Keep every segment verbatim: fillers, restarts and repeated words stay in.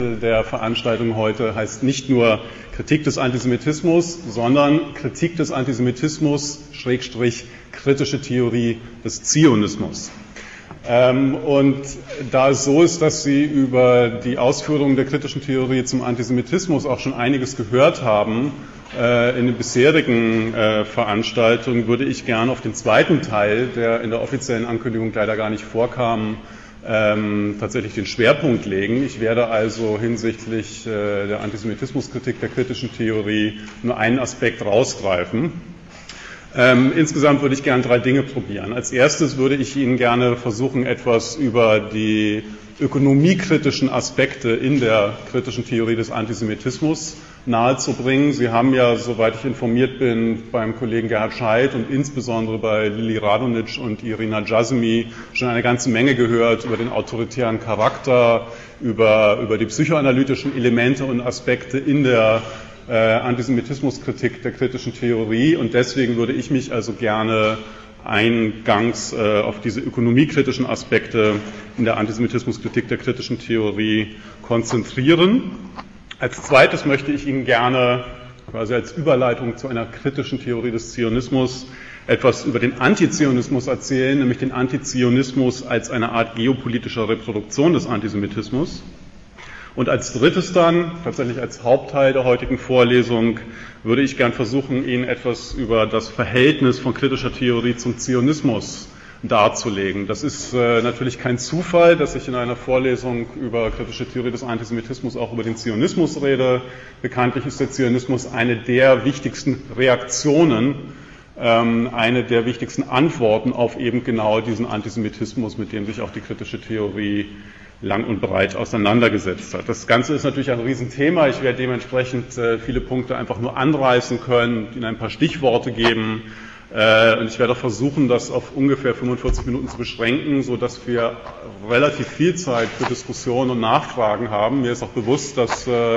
Der Veranstaltung heute heißt nicht nur Kritik des Antisemitismus, sondern Kritik des Antisemitismus, Schrägstrich, kritische Theorie des Zionismus. Ähm, und da es so ist, dass Sie über die Ausführungen der kritischen Theorie zum Antisemitismus auch schon einiges gehört haben, äh, in den bisherigen äh, Veranstaltungen, würde ich gerne auf den zweiten Teil, der in der offiziellen Ankündigung leider gar nicht vorkam, Ähm, tatsächlich den Schwerpunkt legen. Ich werde also hinsichtlich äh, der Antisemitismuskritik der kritischen Theorie nur einen Aspekt rausgreifen. Ähm, insgesamt würde ich gerne drei Dinge probieren. Als erstes würde ich Ihnen gerne versuchen, etwas über die ökonomiekritischen Aspekte in der kritischen Theorie des Antisemitismus nahezubringen. Sie haben ja, soweit ich informiert bin, beim Kollegen Gerhard Scheidt und insbesondere bei Lili Radonjic und Irina Jazmi schon eine ganze Menge gehört über den autoritären Charakter, über, über die psychoanalytischen Elemente und Aspekte in der äh, Antisemitismuskritik der kritischen Theorie. Und deswegen würde ich mich also gerne eingangs äh, auf diese ökonomiekritischen Aspekte in der Antisemitismuskritik der kritischen Theorie konzentrieren. Als zweites möchte ich Ihnen gerne quasi als Überleitung zu einer kritischen Theorie des Zionismus etwas über den Antizionismus erzählen, nämlich den Antizionismus als eine Art geopolitischer Reproduktion des Antisemitismus. Und als drittes dann, tatsächlich als Hauptteil der heutigen Vorlesung, würde ich gern versuchen, Ihnen etwas über das Verhältnis von kritischer Theorie zum Zionismus darzulegen. Das ist äh, natürlich kein Zufall, dass ich in einer Vorlesung über kritische Theorie des Antisemitismus auch über den Zionismus rede. Bekanntlich ist der Zionismus eine der wichtigsten Reaktionen, ähm, eine der wichtigsten Antworten auf eben genau diesen Antisemitismus, mit dem sich auch die kritische Theorie lang und breit auseinandergesetzt hat. Das Ganze ist natürlich ein Riesenthema. Ich werde dementsprechend äh, viele Punkte einfach nur anreißen können, Ihnen ein paar Stichworte geben. Und ich werde auch versuchen, das auf ungefähr fünfundvierzig Minuten zu beschränken, so dass wir relativ viel Zeit für Diskussionen und Nachfragen haben. Mir ist auch bewusst, dass äh,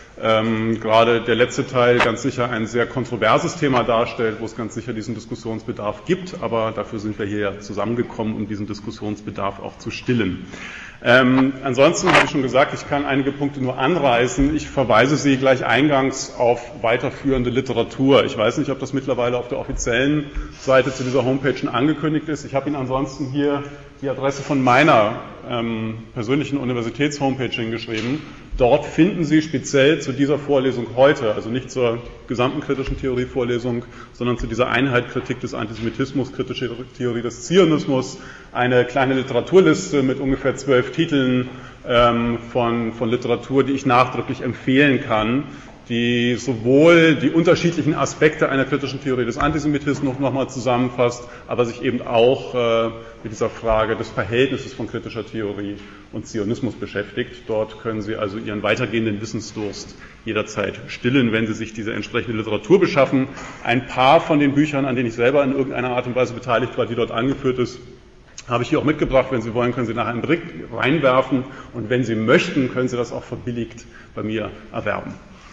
ähm, gerade der letzte Teil ganz sicher ein sehr kontroverses Thema darstellt, wo es ganz sicher diesen Diskussionsbedarf gibt. Aber dafür sind wir hier ja zusammengekommen, um diesen Diskussionsbedarf auch zu stillen. Ähm, ansonsten habe ich schon gesagt, ich kann einige Punkte nur anreißen. Ich verweise Sie gleich eingangs auf weiterführende Literatur. Ich weiß nicht, ob das mittlerweile auf der offiziellen Seite zu dieser Homepage schon angekündigt ist. Ich habe Ihnen ansonsten hier die Adresse von meiner ähm, persönlichen Universitäts-Homepage hingeschrieben. Dort finden Sie speziell zu dieser Vorlesung heute, also nicht zur gesamten kritischen Theorie-Vorlesung, sondern zu dieser Einheit Kritik des Antisemitismus, kritische Theorie des Zionismus, eine kleine Literaturliste mit ungefähr zwölf Titeln ähm, von, von Literatur, die ich nachdrücklich empfehlen kann, die sowohl die unterschiedlichen Aspekte einer kritischen Theorie des Antisemitismus nochmal zusammenfasst, aber sich eben auch äh, mit dieser Frage des Verhältnisses von kritischer Theorie und Zionismus beschäftigt. Dort können Sie also Ihren weitergehenden Wissensdurst jederzeit stillen, wenn Sie sich diese entsprechende Literatur beschaffen. Ein paar von den Büchern, an denen ich selber in irgendeiner Art und Weise beteiligt war, die dort angeführt ist, habe ich hier auch mitgebracht. Wenn Sie wollen, können Sie nachher einen Blick reinwerfen und wenn Sie möchten, können Sie das auch verbilligt bei mir erwerben.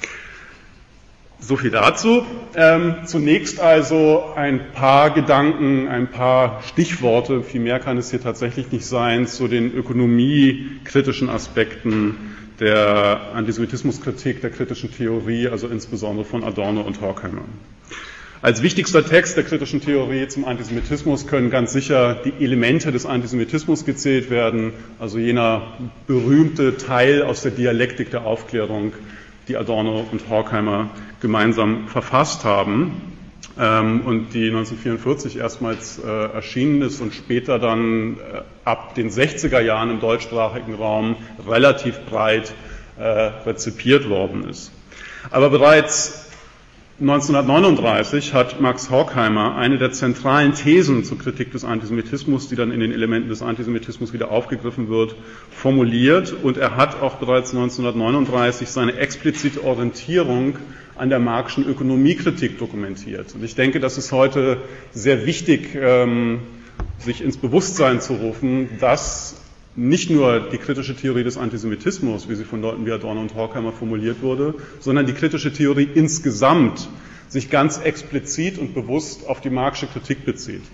So viel dazu. Ähm, zunächst also ein paar Gedanken, ein paar Stichworte, viel mehr kann es hier tatsächlich nicht sein, zu den ökonomiekritischen Aspekten der Antisemitismuskritik, der kritischen Theorie, also insbesondere von Adorno und Horkheimer. Als wichtigster Text der kritischen Theorie zum Antisemitismus können ganz sicher die Elemente des Antisemitismus gezählt werden, also jener berühmte Teil aus der Dialektik der Aufklärung, die Adorno und Horkheimer gemeinsam verfasst haben ähm, und die neunzehnhundertvierundvierzig erstmals äh, erschienen ist und später dann äh, ab den sechziger Jahren im deutschsprachigen Raum relativ breit äh, rezipiert worden ist. Aber bereits neunzehnhundertneununddreißig hat Max Horkheimer eine der zentralen Thesen zur Kritik des Antisemitismus, die dann in den Elementen des Antisemitismus wieder aufgegriffen wird, formuliert. Und er hat auch bereits neunzehnhundertneununddreißig seine explizite Orientierung an der Marxischen Ökonomiekritik dokumentiert. Und ich denke, das ist heute sehr wichtig, ähm, sich ins Bewusstsein zu rufen, dass nicht nur die kritische Theorie des Antisemitismus, wie sie von Leuten wie Adorno und Horkheimer formuliert wurde, sondern die kritische Theorie insgesamt sich ganz explizit und bewusst auf die Marxische Kritik bezieht.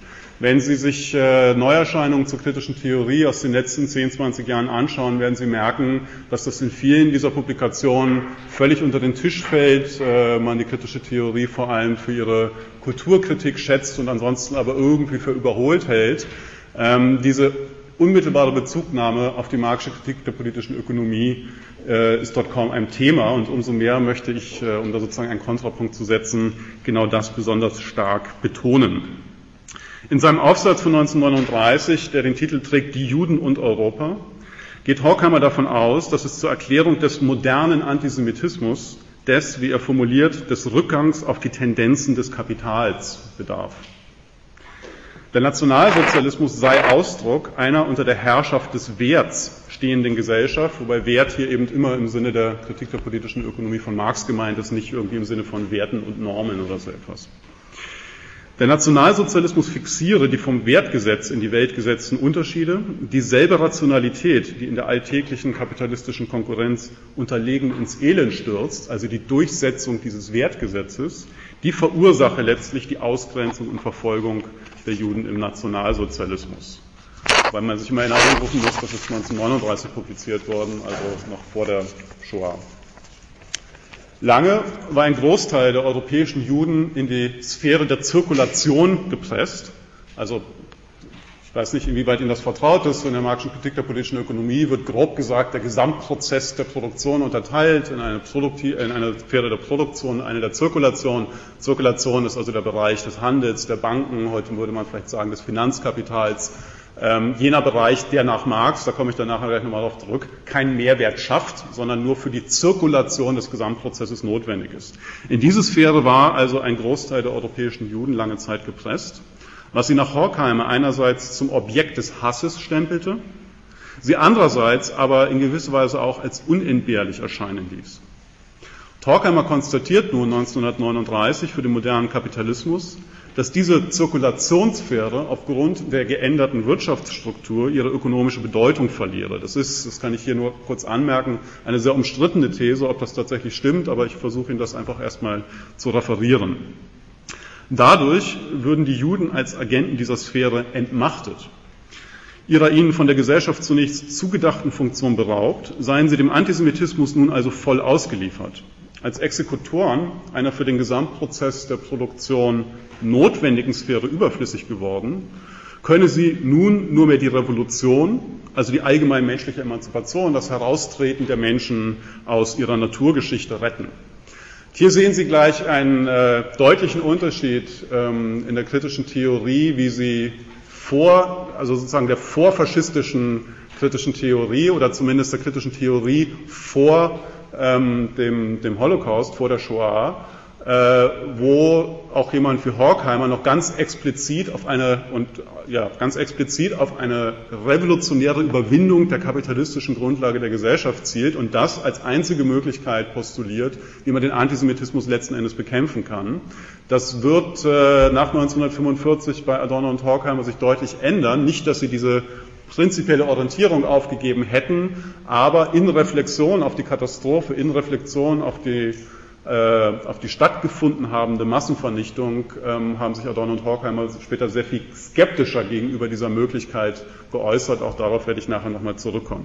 Wenn Sie sich äh, Neuerscheinungen zur kritischen Theorie aus den letzten zehn, zwanzig Jahren anschauen, werden Sie merken, dass das in vielen dieser Publikationen völlig unter den Tisch fällt, äh, man die kritische Theorie vor allem für ihre Kulturkritik schätzt und ansonsten aber irgendwie für überholt hält. Ähm, diese unmittelbare Bezugnahme auf die marxische Kritik der politischen Ökonomie äh, ist dort kaum ein Thema, und umso mehr möchte ich, äh, um da sozusagen einen Kontrapunkt zu setzen, genau das besonders stark betonen. In seinem Aufsatz von neunzehnhundertneununddreißig, der den Titel trägt Die Juden und Europa, geht Horkheimer davon aus, dass es zur Erklärung des modernen Antisemitismus, des, wie er formuliert, des Rückgangs auf die Tendenzen des Kapitals bedarf. Der Nationalsozialismus sei Ausdruck einer unter der Herrschaft des Werts stehenden Gesellschaft, wobei Wert hier eben immer im Sinne der Kritik der politischen Ökonomie von Marx gemeint ist, nicht irgendwie im Sinne von Werten und Normen oder so etwas. Der Nationalsozialismus fixiere die vom Wertgesetz in die Welt gesetzten Unterschiede, dieselbe Rationalität, die in der alltäglichen kapitalistischen Konkurrenz unterlegen ins Elend stürzt, also die Durchsetzung dieses Wertgesetzes, die verursache letztlich die Ausgrenzung und Verfolgung der Juden im Nationalsozialismus. Weil man sich immer in Erinnerung rufen muss, das ist neunzehnhundertneununddreißig publiziert worden, also noch vor der Shoah. Lange war ein Großteil der europäischen Juden in die Sphäre der Zirkulation gepresst. Also ich weiß nicht, inwieweit Ihnen das vertraut ist. In der marxischen Kritik der politischen Ökonomie wird grob gesagt der Gesamtprozess der Produktion unterteilt in eine, Produkti- in eine Sphäre der Produktion, eine der Zirkulation. Zirkulation ist also der Bereich des Handels, der Banken, heute würde man vielleicht sagen des Finanzkapitals. Ähm, jener Bereich, der nach Marx, da komme ich dann nachher gleich nochmal darauf zurück, keinen Mehrwert schafft, sondern nur für die Zirkulation des Gesamtprozesses notwendig ist. In diese Sphäre war also ein Großteil der europäischen Juden lange Zeit gepresst, was sie nach Horkheimer einerseits zum Objekt des Hasses stempelte, sie andererseits aber in gewisser Weise auch als unentbehrlich erscheinen ließ. Horkheimer konstatiert nun neunzehnhundertneununddreißig für den modernen Kapitalismus, dass diese Zirkulationssphäre aufgrund der geänderten Wirtschaftsstruktur ihre ökonomische Bedeutung verliere. Das ist, das kann ich hier nur kurz anmerken, eine sehr umstrittene These, ob das tatsächlich stimmt, aber ich versuche Ihnen das einfach erstmal zu referieren. Dadurch würden die Juden als Agenten dieser Sphäre entmachtet. Ihrer ihnen von der Gesellschaft zunächst zugedachten Funktion beraubt, seien sie dem Antisemitismus nun also voll ausgeliefert. Als Exekutoren einer für den Gesamtprozess der Produktion notwendigen Sphäre überflüssig geworden, könne sie nun nur mehr die Revolution, also die allgemein menschliche Emanzipation, das Heraustreten der Menschen aus ihrer Naturgeschichte retten. Hier sehen Sie gleich einen äh, deutlichen Unterschied ähm, in der kritischen Theorie, wie sie vor, also sozusagen der vorfaschistischen kritischen Theorie oder zumindest der kritischen Theorie vor ähm, dem, dem Holocaust, vor der Shoah, äh, wo auch jemand wie Horkheimer noch ganz explizit auf eine und ja ganz explizit auf eine revolutionäre Überwindung der kapitalistischen Grundlage der Gesellschaft zielt und das als einzige Möglichkeit postuliert, wie man den Antisemitismus letzten Endes bekämpfen kann. Das wird äh, nach neunzehnhundertfünfundvierzig bei Adorno und Horkheimer sich deutlich ändern. Nicht, dass sie diese prinzipielle Orientierung aufgegeben hätten, aber in Reflexion auf die Katastrophe, in Reflexion auf die, äh, auf die stattgefunden habende Massenvernichtung ähm, haben sich Adorno und Horkheimer später sehr viel skeptischer gegenüber dieser Möglichkeit geäußert. Auch darauf werde ich nachher nochmal zurückkommen.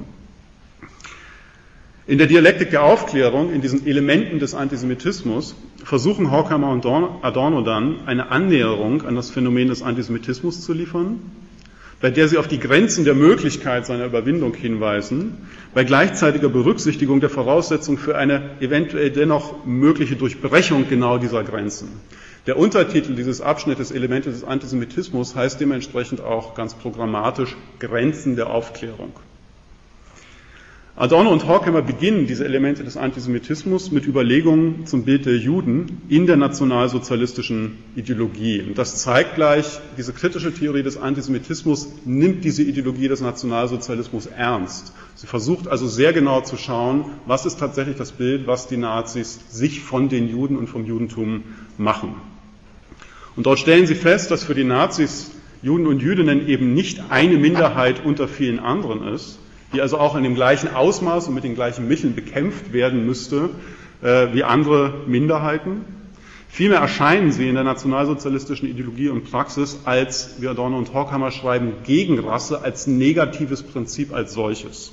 In der Dialektik der Aufklärung, in diesen Elementen des Antisemitismus, versuchen Horkheimer und Adorno dann, eine Annäherung an das Phänomen des Antisemitismus zu liefern, bei der sie auf die Grenzen der Möglichkeit seiner Überwindung hinweisen, bei gleichzeitiger Berücksichtigung der Voraussetzung für eine eventuell dennoch mögliche Durchbrechung genau dieser Grenzen. Der Untertitel dieses Abschnittes Elemente des Antisemitismus heißt dementsprechend auch ganz programmatisch Grenzen der Aufklärung. Adorno und Horkheimer beginnen diese Elemente des Antisemitismus mit Überlegungen zum Bild der Juden in der nationalsozialistischen Ideologie. Und das zeigt gleich, diese kritische Theorie des Antisemitismus nimmt diese Ideologie des Nationalsozialismus ernst. Sie versucht also sehr genau zu schauen, was ist tatsächlich das Bild, was die Nazis sich von den Juden und vom Judentum machen. Und dort stellen sie fest, dass für die Nazis Juden und Jüdinnen eben nicht eine Minderheit unter vielen anderen ist, die also auch in dem gleichen Ausmaß und mit den gleichen Mitteln bekämpft werden müsste äh, wie andere Minderheiten. Vielmehr erscheinen sie in der nationalsozialistischen Ideologie und Praxis als, wie Adorno und Horkheimer schreiben, gegen Rasse, als negatives Prinzip als solches.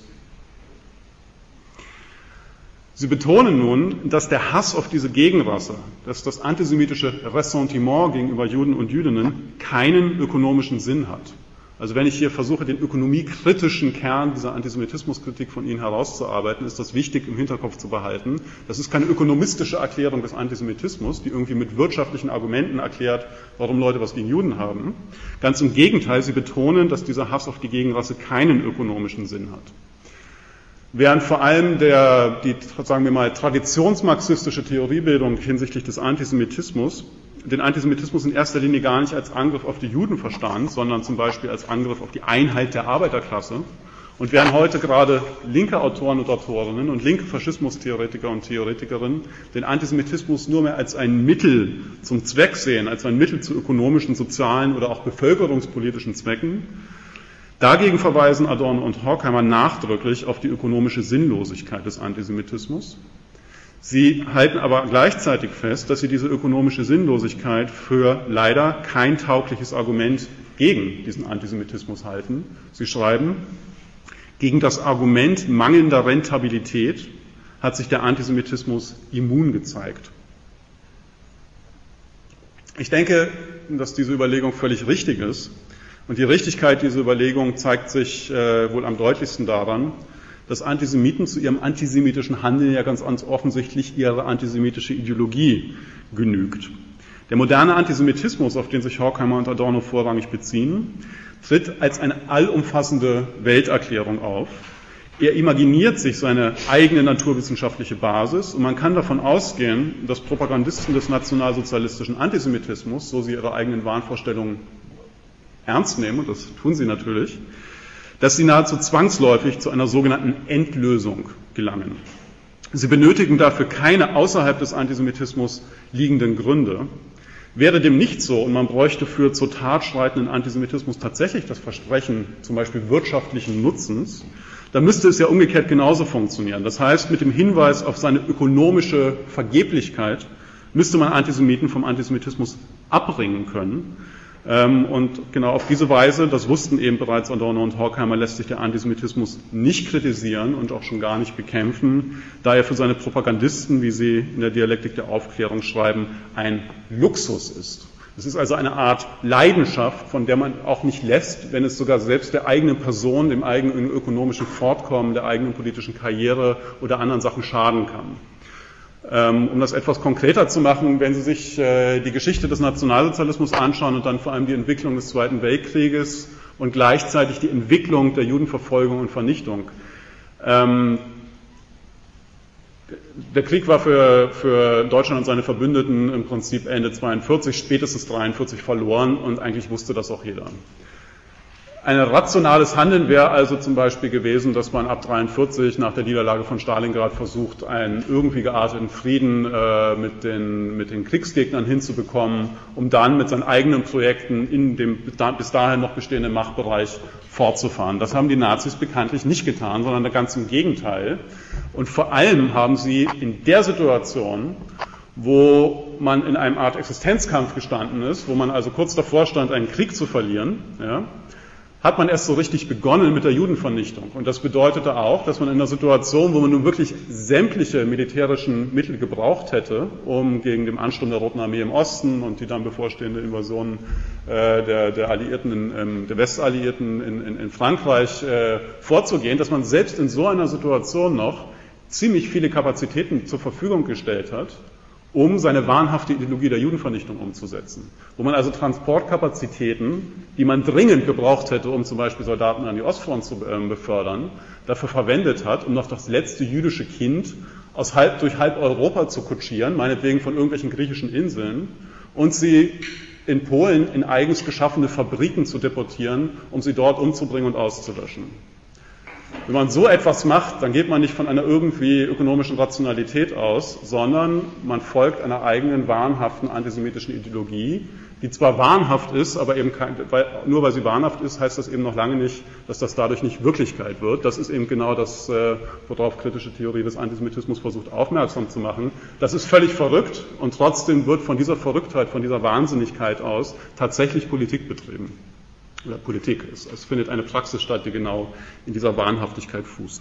Sie betonen nun, dass der Hass auf diese Gegenrasse, dass das antisemitische Ressentiment gegenüber Juden und Jüdinnen keinen ökonomischen Sinn hat. Also wenn ich hier versuche, den ökonomiekritischen Kern dieser Antisemitismuskritik von Ihnen herauszuarbeiten, ist das wichtig im Hinterkopf zu behalten. Das ist keine ökonomistische Erklärung des Antisemitismus, die irgendwie mit wirtschaftlichen Argumenten erklärt, warum Leute was gegen Juden haben. Ganz im Gegenteil, sie betonen, dass dieser Hass auf die Gegenrasse keinen ökonomischen Sinn hat. Während vor allem der, die, sagen wir mal, traditionsmarxistische Theoriebildung hinsichtlich des Antisemitismus den Antisemitismus in erster Linie gar nicht als Angriff auf die Juden verstand, sondern zum Beispiel als Angriff auf die Einheit der Arbeiterklasse. Und während heute gerade linke Autoren und Autorinnen und linke Faschismustheoretiker und Theoretikerinnen den Antisemitismus nur mehr als ein Mittel zum Zweck sehen, als ein Mittel zu ökonomischen, sozialen oder auch bevölkerungspolitischen Zwecken, dagegen verweisen Adorno und Horkheimer nachdrücklich auf die ökonomische Sinnlosigkeit des Antisemitismus. Sie halten aber gleichzeitig fest, dass sie diese ökonomische Sinnlosigkeit für leider kein taugliches Argument gegen diesen Antisemitismus halten. Sie schreiben, gegen das Argument mangelnder Rentabilität hat sich der Antisemitismus immun gezeigt. Ich denke, dass diese Überlegung völlig richtig ist. Und die Richtigkeit dieser Überlegung zeigt sich äh, wohl am deutlichsten daran, dass Antisemiten zu ihrem antisemitischen Handeln ja ganz offensichtlich ihre antisemitische Ideologie genügt. Der moderne Antisemitismus, auf den sich Horkheimer und Adorno vorrangig beziehen, tritt als eine allumfassende Welterklärung auf. Er imaginiert sich seine eigene naturwissenschaftliche Basis und man kann davon ausgehen, dass Propagandisten des nationalsozialistischen Antisemitismus, so sie ihre eigenen Wahnvorstellungen ernst nehmen, und das tun sie natürlich, dass sie nahezu zwangsläufig zu einer sogenannten Endlösung gelangen. Sie benötigen dafür keine außerhalb des Antisemitismus liegenden Gründe. Wäre dem nicht so und man bräuchte für zur Tat schreitenden Antisemitismus tatsächlich das Versprechen zum Beispiel wirtschaftlichen Nutzens, dann müsste es ja umgekehrt genauso funktionieren. Das heißt, mit dem Hinweis auf seine ökonomische Vergeblichkeit müsste man Antisemiten vom Antisemitismus abbringen können. Und genau auf diese Weise, das wussten eben bereits Adorno und Horkheimer, lässt sich der Antisemitismus nicht kritisieren und auch schon gar nicht bekämpfen, da er für seine Propagandisten, wie sie in der Dialektik der Aufklärung schreiben, ein Luxus ist. Es ist also eine Art Leidenschaft, von der man auch nicht lässt, wenn es sogar selbst der eigenen Person, dem eigenen ökonomischen Fortkommen, der eigenen politischen Karriere oder anderen Sachen schaden kann. Um das etwas konkreter zu machen, wenn Sie sich die Geschichte des Nationalsozialismus anschauen und dann vor allem die Entwicklung des Zweiten Weltkrieges und gleichzeitig die Entwicklung der Judenverfolgung und Vernichtung. Der Krieg war für, für Deutschland und seine Verbündeten im Prinzip Ende zweiundvierzig, spätestens dreiundvierzig verloren und eigentlich wusste das auch jeder. Ein rationales Handeln wäre also zum Beispiel gewesen, dass man ab dreiundvierzig nach der Niederlage von Stalingrad versucht, einen irgendwie gearteten Frieden äh, mit, den, mit den Kriegsgegnern hinzubekommen, um dann mit seinen eigenen Projekten in dem bis dahin noch bestehenden Machtbereich fortzufahren. Das haben die Nazis bekanntlich nicht getan, sondern ganz im Gegenteil. Und vor allem haben sie in der Situation, wo man in einem Art Existenzkampf gestanden ist, wo man also kurz davor stand, einen Krieg zu verlieren, ja, hat man erst so richtig begonnen mit der Judenvernichtung. Und das bedeutete auch, dass man in einer Situation, wo man nun wirklich sämtliche militärischen Mittel gebraucht hätte, um gegen den Ansturm der Roten Armee im Osten und die dann bevorstehende Invasion äh, der, der Alliierten, in, in, der Westalliierten in, in, in Frankreich äh, vorzugehen, dass man selbst in so einer Situation noch ziemlich viele Kapazitäten zur Verfügung gestellt hat, um seine wahnhafte Ideologie der Judenvernichtung umzusetzen. Wo man also Transportkapazitäten, die man dringend gebraucht hätte, um zum Beispiel Soldaten an die Ostfront zu äh, befördern, dafür verwendet hat, um noch das letzte jüdische Kind aus halb, durch halb Europa zu kutschieren, meinetwegen von irgendwelchen griechischen Inseln, und sie in Polen in eigens geschaffene Fabriken zu deportieren, um sie dort umzubringen und auszulöschen. Wenn man so etwas macht, dann geht man nicht von einer irgendwie ökonomischen Rationalität aus, sondern man folgt einer eigenen wahnhaften antisemitischen Ideologie, die zwar wahnhaft ist, aber eben kein, weil, nur weil sie wahnhaft ist, heißt das eben noch lange nicht, dass das dadurch nicht Wirklichkeit wird. Das ist eben genau das, äh, worauf kritische Theorie des Antisemitismus versucht aufmerksam zu machen. Das ist völlig verrückt und trotzdem wird von dieser Verrücktheit, von dieser Wahnsinnigkeit aus tatsächlich Politik betrieben. Oder Politik ist. Es findet eine Praxis statt, die genau in dieser Wahnhaftigkeit fußt.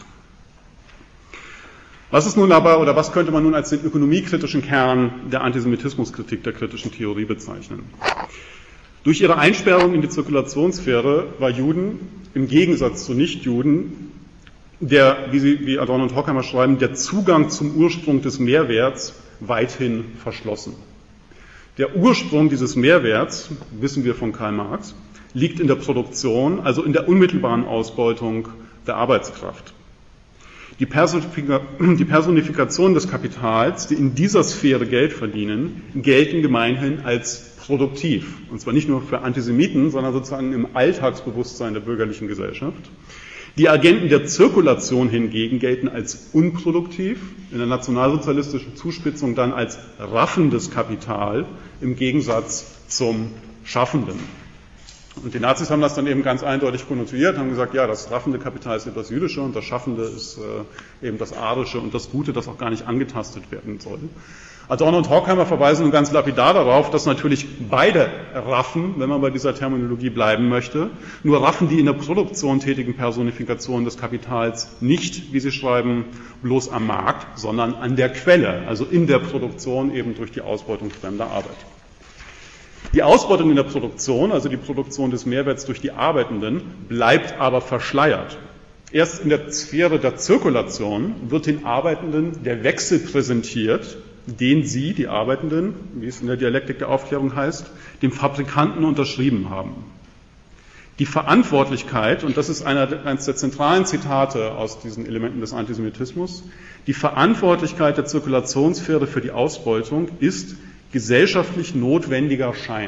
Was ist nun aber, oder was könnte man nun als den ökonomiekritischen Kern der Antisemitismuskritik der kritischen Theorie bezeichnen? Durch ihre Einsperrung in die Zirkulationssphäre war Juden im Gegensatz zu Nichtjuden, der, wie, sie, wie Adorno und Horkheimer schreiben, der Zugang zum Ursprung des Mehrwerts weithin verschlossen. Der Ursprung dieses Mehrwerts, wissen wir von Karl Marx, liegt in der Produktion, also in der unmittelbaren Ausbeutung der Arbeitskraft. Die Personifikation des Kapitals, die in dieser Sphäre Geld verdienen, gelten gemeinhin als produktiv. Und zwar nicht nur für Antisemiten, sondern sozusagen im Alltagsbewusstsein der bürgerlichen Gesellschaft. Die Agenten der Zirkulation hingegen gelten als unproduktiv, in der nationalsozialistischen Zuspitzung dann als raffendes Kapital im Gegensatz zum Schaffenden. Und die Nazis haben das dann eben ganz eindeutig konnotiert, haben gesagt, ja, das raffende Kapital ist etwas Jüdische und das Schaffende ist äh, eben das Arische und das Gute, das auch gar nicht angetastet werden soll. Adorno und Horkheimer verweisen nun ganz lapidar darauf, dass natürlich beide Raffen, wenn man bei dieser Terminologie bleiben möchte, nur Raffen die in der Produktion tätigen Personifikationen des Kapitals nicht, wie sie schreiben, bloß am Markt, sondern an der Quelle, also in der Produktion eben durch die Ausbeutung fremder Arbeit. Die Ausbeutung in der Produktion, also die Produktion des Mehrwerts durch die Arbeitenden, bleibt aber verschleiert. Erst in der Sphäre der Zirkulation wird den Arbeitenden der Wechsel präsentiert, den sie, die Arbeitenden, wie es in der Dialektik der Aufklärung heißt, dem Fabrikanten unterschrieben haben. Die Verantwortlichkeit, und das ist einer, eines der zentralen Zitate aus diesen Elementen des Antisemitismus, die Verantwortlichkeit der Zirkulationssphäre für die Ausbeutung ist gesellschaftlich notwendiger Schein.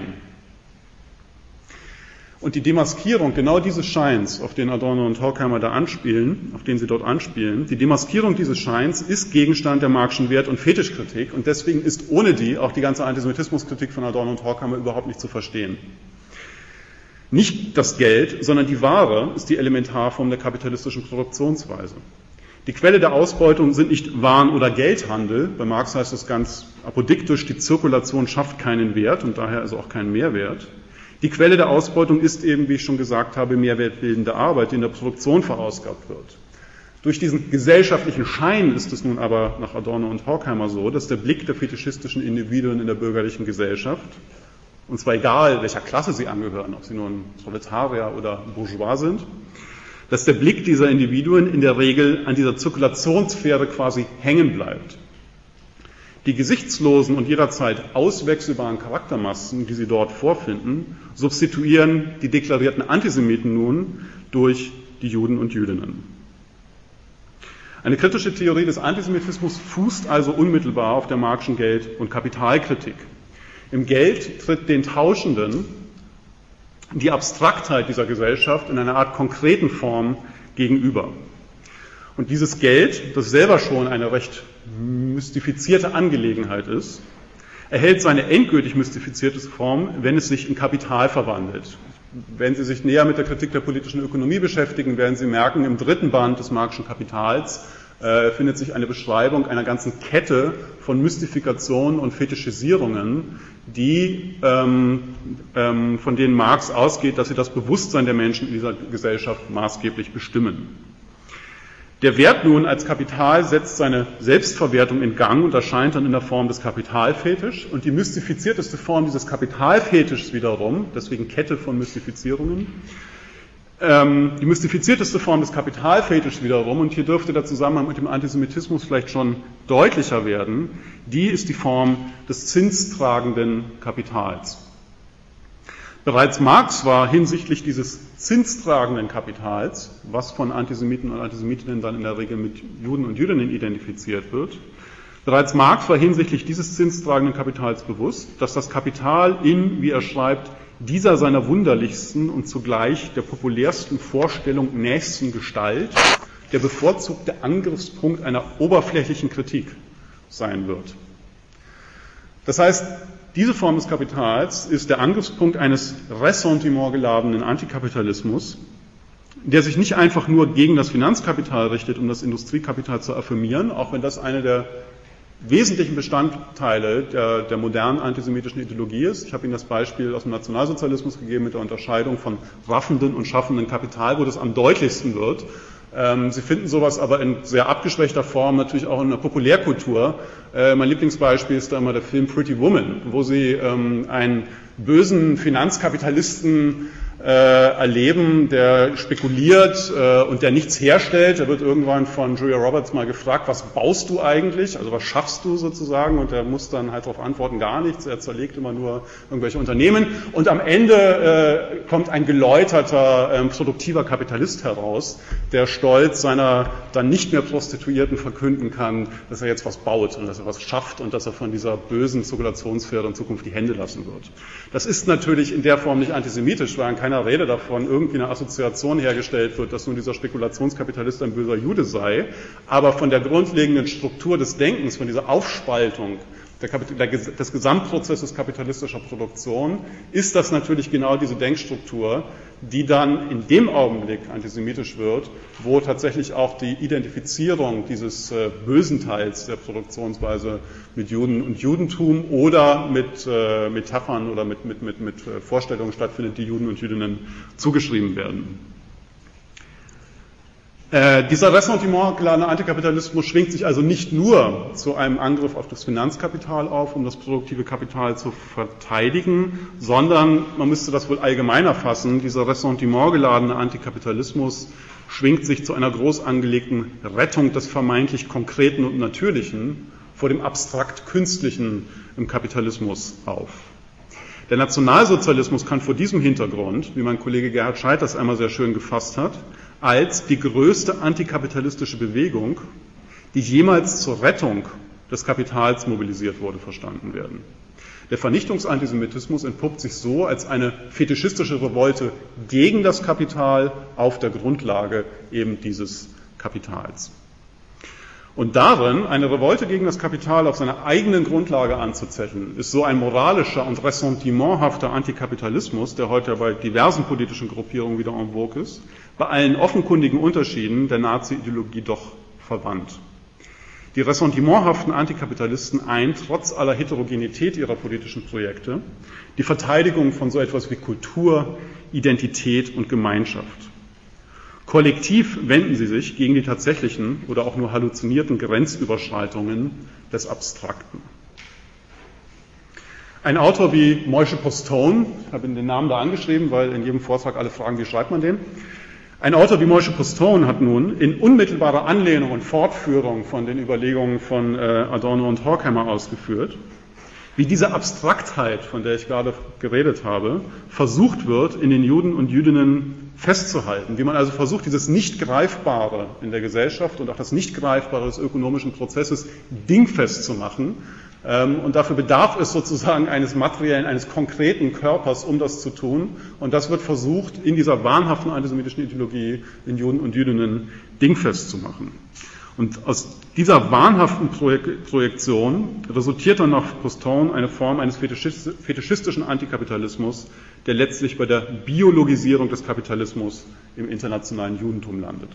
Und die Demaskierung genau dieses Scheins, auf den Adorno und Horkheimer da anspielen, auf den sie dort anspielen, die Demaskierung dieses Scheins ist Gegenstand der Marxischen Wert- und Fetischkritik und deswegen ist ohne die auch die ganze Antisemitismuskritik von Adorno und Horkheimer überhaupt nicht zu verstehen. Nicht das Geld, sondern die Ware ist die Elementarform der kapitalistischen Produktionsweise. Die Quelle der Ausbeutung sind nicht Waren- oder Geldhandel. Bei Marx heißt es ganz apodiktisch, die Zirkulation schafft keinen Wert und daher also auch keinen Mehrwert. Die Quelle der Ausbeutung ist eben, wie ich schon gesagt habe, mehrwertbildende Arbeit, die in der Produktion verausgabt wird. Durch diesen gesellschaftlichen Schein ist es nun aber nach Adorno und Horkheimer so, dass der Blick der fetischistischen Individuen in der bürgerlichen Gesellschaft, und zwar egal, welcher Klasse sie angehören, ob sie nun Proletarier oder Bourgeois sind, dass der Blick dieser Individuen in der Regel an dieser Zirkulationssphäre quasi hängen bleibt. Die gesichtslosen und jederzeit auswechselbaren Charaktermassen, die sie dort vorfinden, substituieren die deklarierten Antisemiten nun durch die Juden und Jüdinnen. Eine kritische Theorie des Antisemitismus fußt also unmittelbar auf der Marxischen Geld- und Kapitalkritik. Im Geld tritt den Tauschenden die Abstraktheit dieser Gesellschaft in einer Art konkreten Form gegenüber. Und dieses Geld, das selber schon eine recht mystifizierte Angelegenheit ist, erhält seine endgültig mystifizierte Form, wenn es sich in Kapital verwandelt. Wenn Sie sich näher mit der Kritik der politischen Ökonomie beschäftigen, werden Sie merken, im dritten Band des Marxischen Kapitals äh, findet sich eine Beschreibung einer ganzen Kette von Mystifikationen und Fetischisierungen, die, ähm, ähm, von denen Marx ausgeht, dass sie das Bewusstsein der Menschen in dieser Gesellschaft maßgeblich bestimmen. Der Wert nun als Kapital setzt seine Selbstverwertung in Gang und erscheint dann in der Form des Kapitalfetisch. Und die mystifizierteste Form dieses Kapitalfetischs wiederum, deswegen Kette von Mystifizierungen, ähm, die mystifizierteste Form des Kapitalfetischs wiederum, und hier dürfte der Zusammenhang mit dem Antisemitismus vielleicht schon deutlicher werden, die ist die Form des zinstragenden Kapitals. Bereits Marx war hinsichtlich dieses zinstragenden Kapitals, was von Antisemiten und Antisemitinnen dann in der Regel mit Juden und Jüdinnen identifiziert wird, bereits Marx war hinsichtlich dieses zinstragenden Kapitals bewusst, dass das Kapital in, wie er schreibt, dieser seiner wunderlichsten und zugleich der populärsten Vorstellung nächsten Gestalt der bevorzugte Angriffspunkt einer oberflächlichen Kritik sein wird. Das heißt, Diese Form des Kapitals ist der Angriffspunkt eines ressentimentgeladenen Antikapitalismus, der sich nicht einfach nur gegen das Finanzkapital richtet, um das Industriekapital zu affirmieren, auch wenn das eine der wesentlichen Bestandteile der, der modernen antisemitischen Ideologie ist. Ich habe Ihnen das Beispiel aus dem Nationalsozialismus gegeben mit der Unterscheidung von raffenden und schaffenden Kapital, wo das am deutlichsten wird. Ähm, Sie finden sowas aber in sehr abgeschwächter Form natürlich auch in der Populärkultur. Äh, mein Lieblingsbeispiel ist da immer der Film Pretty Woman, wo Sie ähm, einen bösen Finanzkapitalisten äh, erleben, der spekuliert äh, und der nichts herstellt. Er wird irgendwann von Julia Roberts mal gefragt, was baust du eigentlich, also was schaffst du sozusagen, und er muss dann halt darauf antworten, gar nichts, er zerlegt immer nur irgendwelche Unternehmen, und am Ende äh, kommt ein geläuterter, äh, produktiver Kapitalist heraus, der stolz seiner dann nicht mehr Prostituierten verkünden kann, dass er jetzt was baut und dass er was schafft und dass er von dieser bösen Zirkulationssphäre in Zukunft die Hände lassen wird. Das ist natürlich in der Form nicht antisemitisch, weil an keiner Rede davon irgendwie eine Assoziation hergestellt wird, dass nun dieser Spekulationskapitalist ein böser Jude sei, aber von der grundlegenden Struktur des Denkens, von dieser Aufspaltung der Kapit- der, des Gesamtprozesses kapitalistischer Produktion, ist das natürlich genau diese Denkstruktur, die dann in dem Augenblick antisemitisch wird, wo tatsächlich auch die Identifizierung dieses äh, bösen Teils der Produktionsweise mit Juden und Judentum oder mit äh, Metaphern oder mit, mit, mit, mit Vorstellungen stattfindet, die Juden und Jüdinnen zugeschrieben werden. Äh, dieser ressentimentgeladene Antikapitalismus schwingt sich also nicht nur zu einem Angriff auf das Finanzkapital auf, um das produktive Kapital zu verteidigen, sondern, man müsste das wohl allgemeiner fassen, dieser ressentimentgeladene Antikapitalismus schwingt sich zu einer groß angelegten Rettung des vermeintlich Konkreten und Natürlichen vor dem abstrakt Künstlichen im Kapitalismus auf. Der Nationalsozialismus kann vor diesem Hintergrund, wie mein Kollege Gerhard Scheidt das einmal sehr schön gefasst hat, als die größte antikapitalistische Bewegung, die jemals zur Rettung des Kapitals mobilisiert wurde, verstanden werden. Der Vernichtungsantisemitismus entpuppt sich so als eine fetischistische Revolte gegen das Kapital auf der Grundlage eben dieses Kapitals. Und darin, eine Revolte gegen das Kapital auf seiner eigenen Grundlage anzuzetteln, ist so ein moralischer und ressentimenthafter Antikapitalismus, der heute bei diversen politischen Gruppierungen wieder en vogue ist, bei allen offenkundigen Unterschieden der Nazi-Ideologie doch verwandt. Die ressentimenthaften Antikapitalisten eint, trotz aller Heterogenität ihrer politischen Projekte, die Verteidigung von so etwas wie Kultur, Identität und Gemeinschaft. Kollektiv wenden sie sich gegen die tatsächlichen oder auch nur halluzinierten Grenzüberschreitungen des Abstrakten. Ein Autor wie Moishe Postone, ich habe den Namen da angeschrieben, weil in jedem Vortrag alle fragen, wie schreibt man den? Ein Autor wie Moishe Postone hat nun in unmittelbarer Anlehnung und Fortführung von den Überlegungen von Adorno und Horkheimer ausgeführt, wie diese Abstraktheit, von der ich gerade geredet habe, versucht wird, in den Juden und Jüdinnen festzuhalten, wie man also versucht, dieses Nicht-Greifbare in der Gesellschaft und auch das Nicht-Greifbare des ökonomischen Prozesses dingfest zu machen. Und dafür bedarf es sozusagen eines materiellen, eines konkreten Körpers, um das zu tun. Und das wird versucht, in dieser wahnhaften antisemitischen Ideologie den Juden und Jüdinnen dingfest zu machen. Und aus dieser wahnhaften Projektion resultiert dann nach Postone eine Form eines fetischistischen Antikapitalismus, der letztlich bei der Biologisierung des Kapitalismus im internationalen Judentum landet.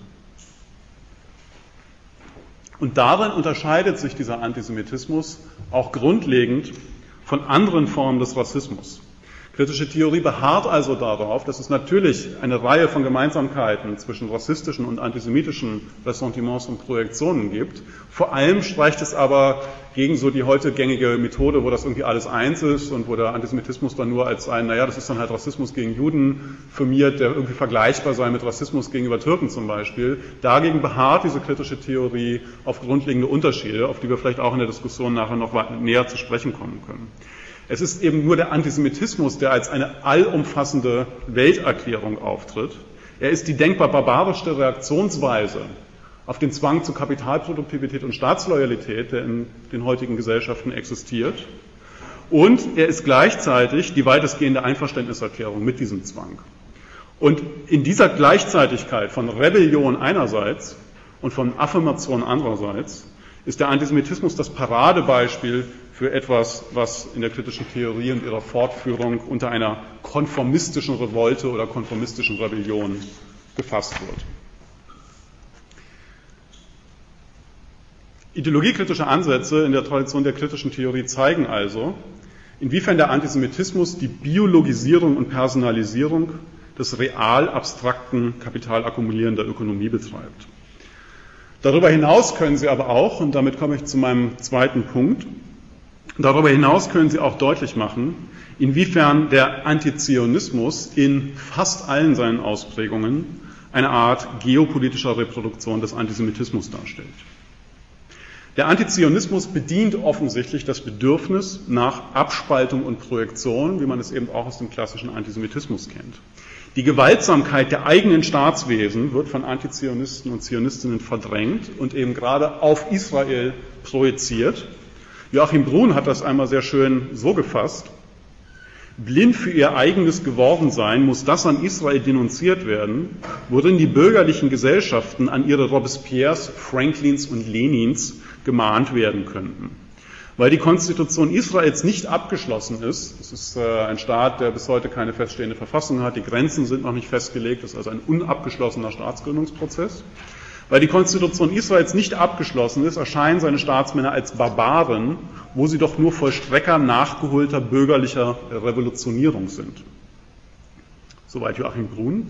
Und darin unterscheidet sich dieser Antisemitismus auch grundlegend von anderen Formen des Rassismus. Kritische Theorie beharrt also darauf, dass es natürlich eine Reihe von Gemeinsamkeiten zwischen rassistischen und antisemitischen Ressentiments und Projektionen gibt. Vor allem streicht es aber gegen so die heute gängige Methode, wo das irgendwie alles eins ist und wo der Antisemitismus dann nur als ein, naja, das ist dann halt Rassismus gegen Juden firmiert, der irgendwie vergleichbar sei mit Rassismus gegenüber Türken zum Beispiel. Dagegen beharrt diese kritische Theorie auf grundlegende Unterschiede, auf die wir vielleicht auch in der Diskussion nachher noch näher zu sprechen kommen können. Es ist eben nur der Antisemitismus, der als eine allumfassende Welterklärung auftritt. Er ist die denkbar barbarischste Reaktionsweise auf den Zwang zu Kapitalproduktivität und Staatsloyalität, der in den heutigen Gesellschaften existiert. Und er ist gleichzeitig die weitestgehende Einverständniserklärung mit diesem Zwang. Und in dieser Gleichzeitigkeit von Rebellion einerseits und von Affirmation andererseits ist der Antisemitismus das Paradebeispiel für etwas, was in der kritischen Theorie und ihrer Fortführung unter einer konformistischen Revolte oder konformistischen Rebellion gefasst wird. Ideologiekritische Ansätze in der Tradition der kritischen Theorie zeigen also, inwiefern der Antisemitismus die Biologisierung und Personalisierung des real abstrakten, kapitalakkumulierender Ökonomie betreibt. Darüber hinaus können Sie aber auch, und damit komme ich zu meinem zweiten Punkt, darüber hinaus können Sie auch deutlich machen, inwiefern der Antizionismus in fast allen seinen Ausprägungen eine Art geopolitischer Reproduktion des Antisemitismus darstellt. Der Antizionismus bedient offensichtlich das Bedürfnis nach Abspaltung und Projektion, wie man es eben auch aus dem klassischen Antisemitismus kennt. Die Gewaltsamkeit der eigenen Staatswesen wird von Antizionisten und Zionistinnen verdrängt und eben gerade auf Israel projiziert. Joachim Brun hat das einmal sehr schön so gefasst: Blind für ihr eigenes Gewordensein muss das an Israel denunziert werden, worin die bürgerlichen Gesellschaften an ihre Robespierres, Franklins und Lenins gemahnt werden könnten. Weil die Konstitution Israels nicht abgeschlossen ist, es ist äh, ein Staat, der bis heute keine feststehende Verfassung hat, die Grenzen sind noch nicht festgelegt, das ist also ein unabgeschlossener Staatsgründungsprozess. Weil die Konstitution Israels nicht abgeschlossen ist, erscheinen seine Staatsmänner als Barbaren, wo sie doch nur Vollstrecker nachgeholter bürgerlicher Revolutionierung sind. Soweit Joachim Brun.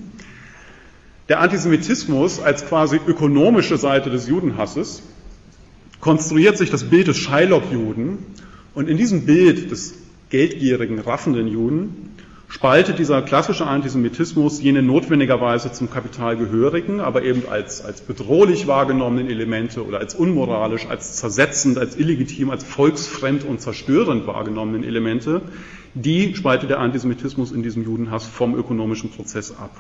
Der Antisemitismus als quasi ökonomische Seite des Judenhasses konstruiert sich das Bild des Shylock-Juden, und in diesem Bild des geldgierigen, raffenden Juden spaltet dieser klassische Antisemitismus jene notwendigerweise zum Kapital gehörigen, aber eben als, als bedrohlich wahrgenommenen Elemente oder als unmoralisch, als zersetzend, als illegitim, als volksfremd und zerstörend wahrgenommenen Elemente, die spaltet der Antisemitismus in diesem Judenhass vom ökonomischen Prozess ab.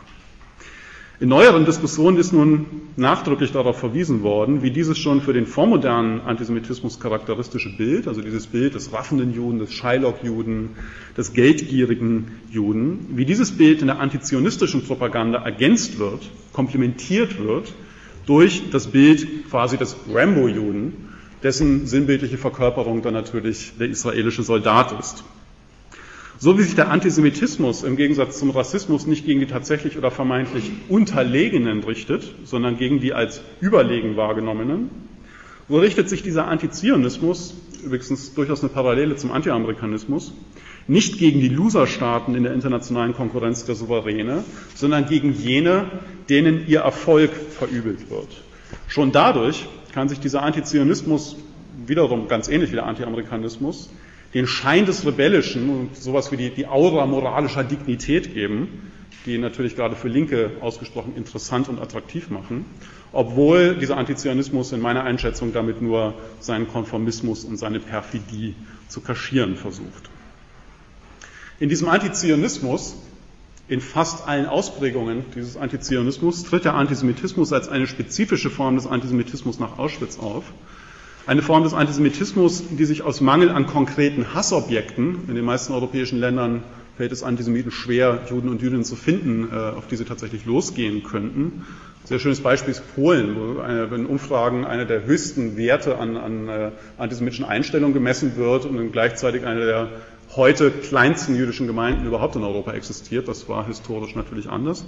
In neueren Diskussionen ist nun nachdrücklich darauf verwiesen worden, wie dieses schon für den vormodernen Antisemitismus charakteristische Bild, also dieses Bild des raffenden Juden, des Shylock-Juden, des geldgierigen Juden, wie dieses Bild in der antizionistischen Propaganda ergänzt wird, komplementiert wird durch das Bild quasi des Rambo-Juden, dessen sinnbildliche Verkörperung dann natürlich der israelische Soldat ist. So wie sich der Antisemitismus im Gegensatz zum Rassismus nicht gegen die tatsächlich oder vermeintlich Unterlegenen richtet, sondern gegen die als überlegen wahrgenommenen, so richtet sich dieser Antizionismus, übrigens durchaus eine Parallele zum Antiamerikanismus, nicht gegen die Loserstaaten in der internationalen Konkurrenz der Souveräne, sondern gegen jene, denen ihr Erfolg verübelt wird. Schon dadurch kann sich dieser Antizionismus, wiederum ganz ähnlich wie der Antiamerikanismus, den Schein des Rebellischen und sowas wie die, die Aura moralischer Dignität geben, die natürlich gerade für Linke ausgesprochen interessant und attraktiv machen, obwohl dieser Antizionismus in meiner Einschätzung damit nur seinen Konformismus und seine Perfidie zu kaschieren versucht. In diesem Antizionismus, in fast allen Ausprägungen dieses Antizionismus, tritt der Antisemitismus als eine spezifische Form des Antisemitismus nach Auschwitz auf. Eine Form des Antisemitismus, die sich aus Mangel an konkreten Hassobjekten, in den meisten europäischen Ländern fällt es Antisemiten schwer, Juden und Jüdinnen zu finden, auf die sie tatsächlich losgehen könnten. Ein sehr schönes Beispiel ist Polen, wo in Umfragen einer der höchsten Werte an, an antisemitischen Einstellungen gemessen wird und gleichzeitig eine der heute kleinsten jüdischen Gemeinden überhaupt in Europa existiert. Das war historisch natürlich anders.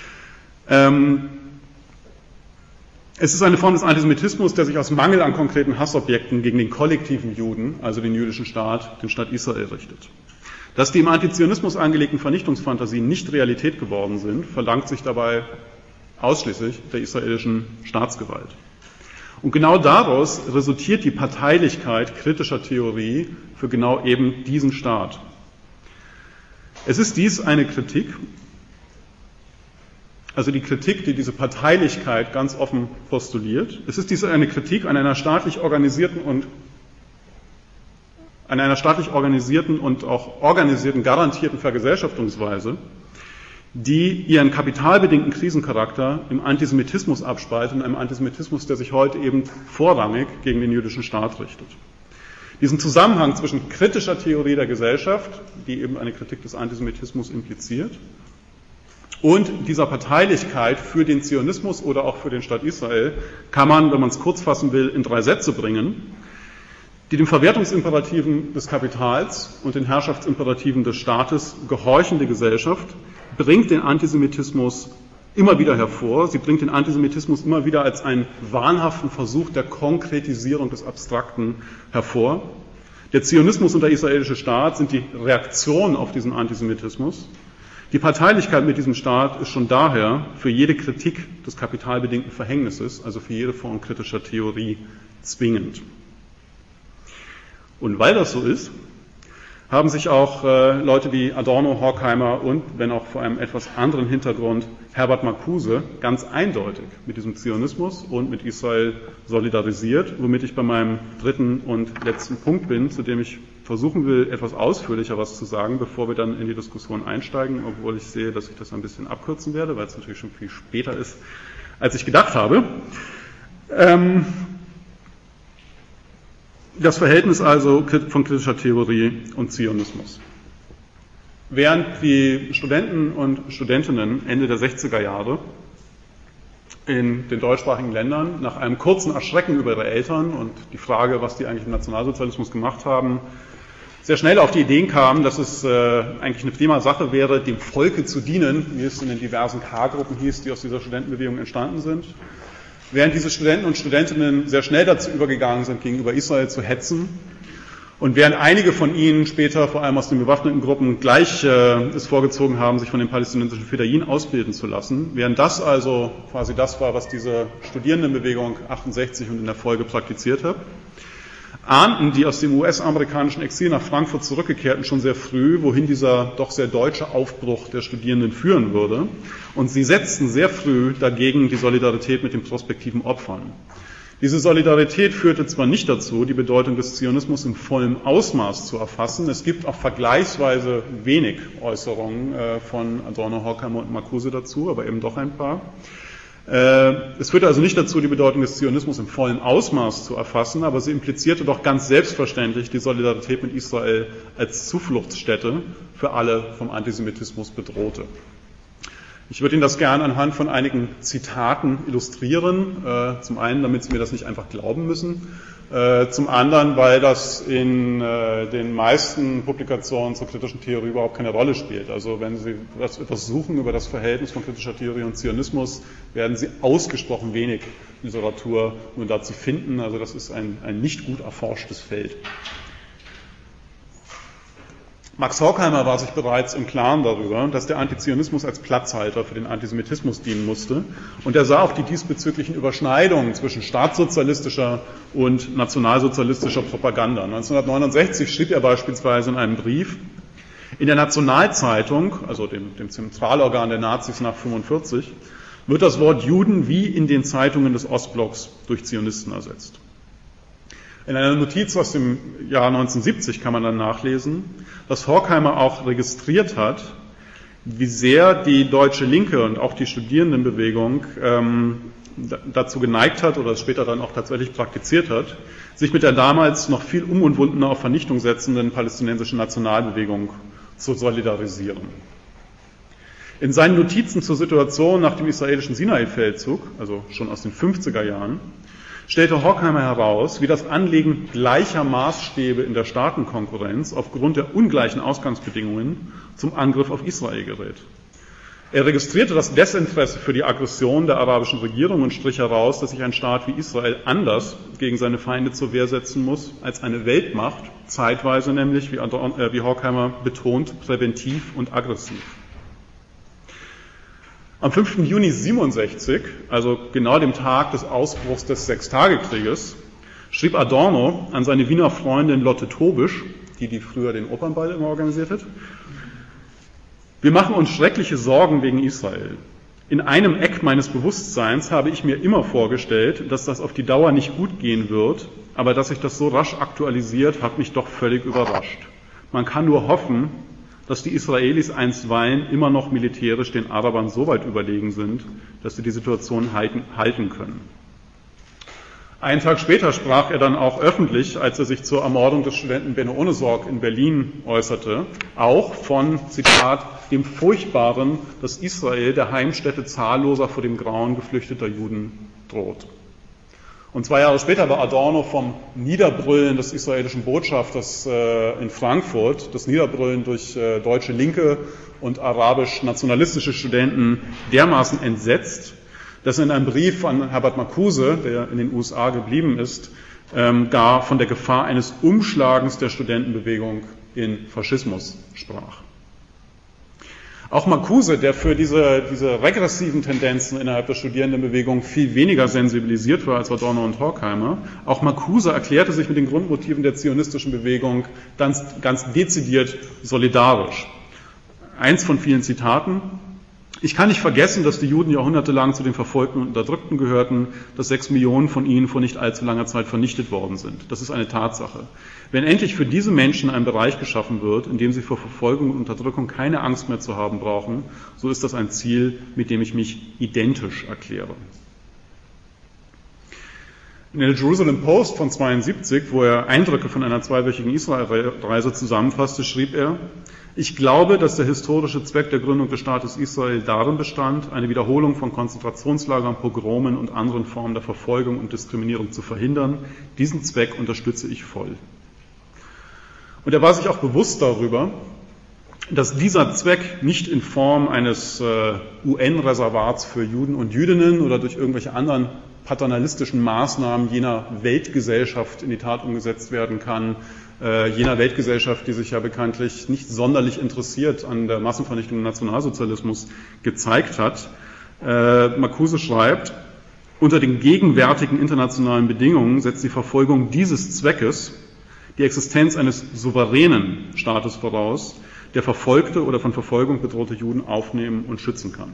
Ähm, Es ist eine Form des Antisemitismus, der sich aus Mangel an konkreten Hassobjekten gegen den kollektiven Juden, also den jüdischen Staat, den Staat Israel richtet. Dass die im Antizionismus angelegten Vernichtungsfantasien nicht Realität geworden sind, verdankt sich dabei ausschließlich der israelischen Staatsgewalt. Und genau daraus resultiert die Parteilichkeit kritischer Theorie für genau eben diesen Staat. Es ist dies eine Kritik, also die Kritik, die diese Parteilichkeit ganz offen postuliert. Es ist dies eine Kritik an einer staatlich organisierten und an einer staatlich organisierten und auch organisierten, garantierten Vergesellschaftungsweise, die ihren kapitalbedingten Krisencharakter im Antisemitismus abspaltet und einem Antisemitismus, der sich heute eben vorrangig gegen den jüdischen Staat richtet. Diesen Zusammenhang zwischen kritischer Theorie der Gesellschaft, die eben eine Kritik des Antisemitismus impliziert, Und dieser Parteilichkeit für den Zionismus oder auch für den Staat Israel kann man, wenn man es kurz fassen will, in drei Sätze bringen, die den Verwertungsimperativen des Kapitals und den Herrschaftsimperativen des Staates gehorchende Gesellschaft bringt den Antisemitismus immer wieder hervor. Sie bringt den Antisemitismus immer wieder als einen wahnhaften Versuch der Konkretisierung des Abstrakten hervor. Der Zionismus und der israelische Staat sind die Reaktion auf diesen Antisemitismus. Die Parteilichkeit mit diesem Staat ist schon daher für jede Kritik des kapitalbedingten Verhängnisses, also für jede Form kritischer Theorie, zwingend. Und weil das so ist, haben sich auch äh, Leute wie Adorno, Horkheimer und, wenn auch vor einem etwas anderen Hintergrund, Herbert Marcuse ganz eindeutig mit diesem Zionismus und mit Israel solidarisiert, womit ich bei meinem dritten und letzten Punkt bin, zu dem ich versuchen will, etwas ausführlicher was zu sagen, bevor wir dann in die Diskussion einsteigen, obwohl ich sehe, dass ich das ein bisschen abkürzen werde, weil es natürlich schon viel später ist, als ich gedacht habe. Ähm, Das Verhältnis also von kritischer Theorie und Zionismus. Während die Studenten und Studentinnen Ende der sechziger Jahre in den deutschsprachigen Ländern nach einem kurzen Erschrecken über ihre Eltern und die Frage, was die eigentlich im Nationalsozialismus gemacht haben, sehr schnell auf die Ideen kamen, dass es äh, eigentlich eine prima Sache wäre, dem Volke zu dienen, wie es in den diversen K-Gruppen hieß, die aus dieser Studentenbewegung entstanden sind. Während diese Studenten und Studentinnen sehr schnell dazu übergegangen sind, gegenüber Israel zu hetzen und während einige von ihnen später, vor allem aus den bewaffneten Gruppen, gleich äh, es vorgezogen haben, sich von den palästinensischen Fedayeen ausbilden zu lassen, während das also quasi das war, was diese Studierendenbewegung achtundsechzig und in der Folge praktiziert hat, ahnten die aus dem U S-amerikanischen Exil nach Frankfurt zurückgekehrten schon sehr früh, wohin dieser doch sehr deutsche Aufbruch der Studierenden führen würde. Und sie setzten sehr früh dagegen die Solidarität mit den prospektiven Opfern. Diese Solidarität führte zwar nicht dazu, die Bedeutung des Zionismus in vollem Ausmaß zu erfassen. Es gibt auch vergleichsweise wenig Äußerungen von Adorno, Horkheimer und Marcuse dazu, aber eben doch ein paar. Es führte also nicht dazu, die Bedeutung des Zionismus im vollen Ausmaß zu erfassen, aber sie implizierte doch ganz selbstverständlich die Solidarität mit Israel als Zufluchtsstätte für alle vom Antisemitismus Bedrohte. Ich würde Ihnen das gerne anhand von einigen Zitaten illustrieren. Zum einen, damit Sie mir das nicht einfach glauben müssen. Zum anderen, weil das in den meisten Publikationen zur kritischen Theorie überhaupt keine Rolle spielt. Also wenn Sie etwas suchen über das Verhältnis von kritischer Theorie und Zionismus, werden Sie ausgesprochen wenig Literatur nur dazu finden. Also das ist ein, ein nicht gut erforschtes Feld. Max Horkheimer war sich bereits im Klaren darüber, dass der Antizionismus als Platzhalter für den Antisemitismus dienen musste, und er sah auch die diesbezüglichen Überschneidungen zwischen staatssozialistischer und nationalsozialistischer Propaganda. neunzehnhundertneunundsechzig schrieb er beispielsweise in einem Brief: In der Nationalzeitung, also dem, dem Zentralorgan der Nazis nach fünfundvierzig, wird das Wort Juden wie in den Zeitungen des Ostblocks durch Zionisten ersetzt. In einer Notiz aus dem Jahr neunzehnhundertsiebzig kann man dann nachlesen, dass Horkheimer auch registriert hat, wie sehr die deutsche Linke und auch die Studierendenbewegung ähm, dazu geneigt hat oder es später dann auch tatsächlich praktiziert hat, sich mit der damals noch viel unumwundener auf Vernichtung setzenden palästinensischen Nationalbewegung zu solidarisieren. In seinen Notizen zur Situation nach dem israelischen Sinai-Feldzug, also schon aus den fünfziger Jahren, stellte Horkheimer heraus, wie das Anlegen gleicher Maßstäbe in der Staatenkonkurrenz aufgrund der ungleichen Ausgangsbedingungen zum Angriff auf Israel gerät. Er registrierte das Desinteresse für die Aggression der arabischen Regierung und strich heraus, dass sich ein Staat wie Israel anders gegen seine Feinde zur Wehr setzen muss als eine Weltmacht, zeitweise nämlich, wie, äh, wie Horkheimer betont, präventiv und aggressiv. Am fünften Juni siebenundsechzig, also genau dem Tag des Ausbruchs des Sechstagekrieges, schrieb Adorno an seine Wiener Freundin Lotte Tobisch, die die früher den Opernball immer organisiert hat: Wir machen uns schreckliche Sorgen wegen Israel. In einem Eck meines Bewusstseins habe ich mir immer vorgestellt, dass das auf die Dauer nicht gut gehen wird, aber dass sich das so rasch aktualisiert, hat mich doch völlig überrascht. Man kann nur hoffen, dass die Israelis einstweilen immer noch militärisch den Arabern so weit überlegen sind, dass sie die Situation halten, halten können. Einen Tag später sprach er dann auch öffentlich, als er sich zur Ermordung des Studenten Benno Ohnesorg in Berlin äußerte, auch von, Zitat, dem Furchtbaren, dass Israel der Heimstätte zahlloser vor dem Grauen geflüchteter Juden droht. Und zwei Jahre später war Adorno vom Niederbrüllen des israelischen Botschafters äh, in Frankfurt, das Niederbrüllen durch äh, deutsche Linke und arabisch-nationalistische Studenten dermaßen entsetzt, dass er in einem Brief an Herbert Marcuse, der in den U S A geblieben ist, ähm, gar von der Gefahr eines Umschlagens der Studentenbewegung in Faschismus sprach. Auch Marcuse, der für diese, diese regressiven Tendenzen innerhalb der Studierendenbewegung viel weniger sensibilisiert war als Adorno und Horkheimer, auch Marcuse erklärte sich mit den Grundmotiven der zionistischen Bewegung ganz, ganz dezidiert solidarisch. Eins von vielen Zitaten: Ich kann nicht vergessen, dass die Juden jahrhundertelang zu den Verfolgten und Unterdrückten gehörten, dass sechs Millionen von ihnen vor nicht allzu langer Zeit vernichtet worden sind. Das ist eine Tatsache. Wenn endlich für diese Menschen ein Bereich geschaffen wird, in dem sie vor Verfolgung und Unterdrückung keine Angst mehr zu haben brauchen, so ist das ein Ziel, mit dem ich mich identisch erkläre. In der Jerusalem Post von zweiundsiebzig, wo er Eindrücke von einer zweiwöchigen Israelreise zusammenfasste, schrieb er: Ich glaube, dass der historische Zweck der Gründung des Staates Israel darin bestand, eine Wiederholung von Konzentrationslagern, Pogromen und anderen Formen der Verfolgung und Diskriminierung zu verhindern. Diesen Zweck unterstütze ich voll. Und er war sich auch bewusst darüber, dass dieser Zweck nicht in Form eines äh, U N-Reservats für Juden und Jüdinnen oder durch irgendwelche anderen paternalistischen Maßnahmen jener Weltgesellschaft in die Tat umgesetzt werden kann, äh, jener Weltgesellschaft, die sich ja bekanntlich nicht sonderlich interessiert an der Massenvernichtung im Nationalsozialismus gezeigt hat. Äh, Marcuse schreibt: Unter den gegenwärtigen internationalen Bedingungen setzt die Verfolgung dieses Zweckes die Existenz eines souveränen Staates voraus, der verfolgte oder von Verfolgung bedrohte Juden aufnehmen und schützen kann.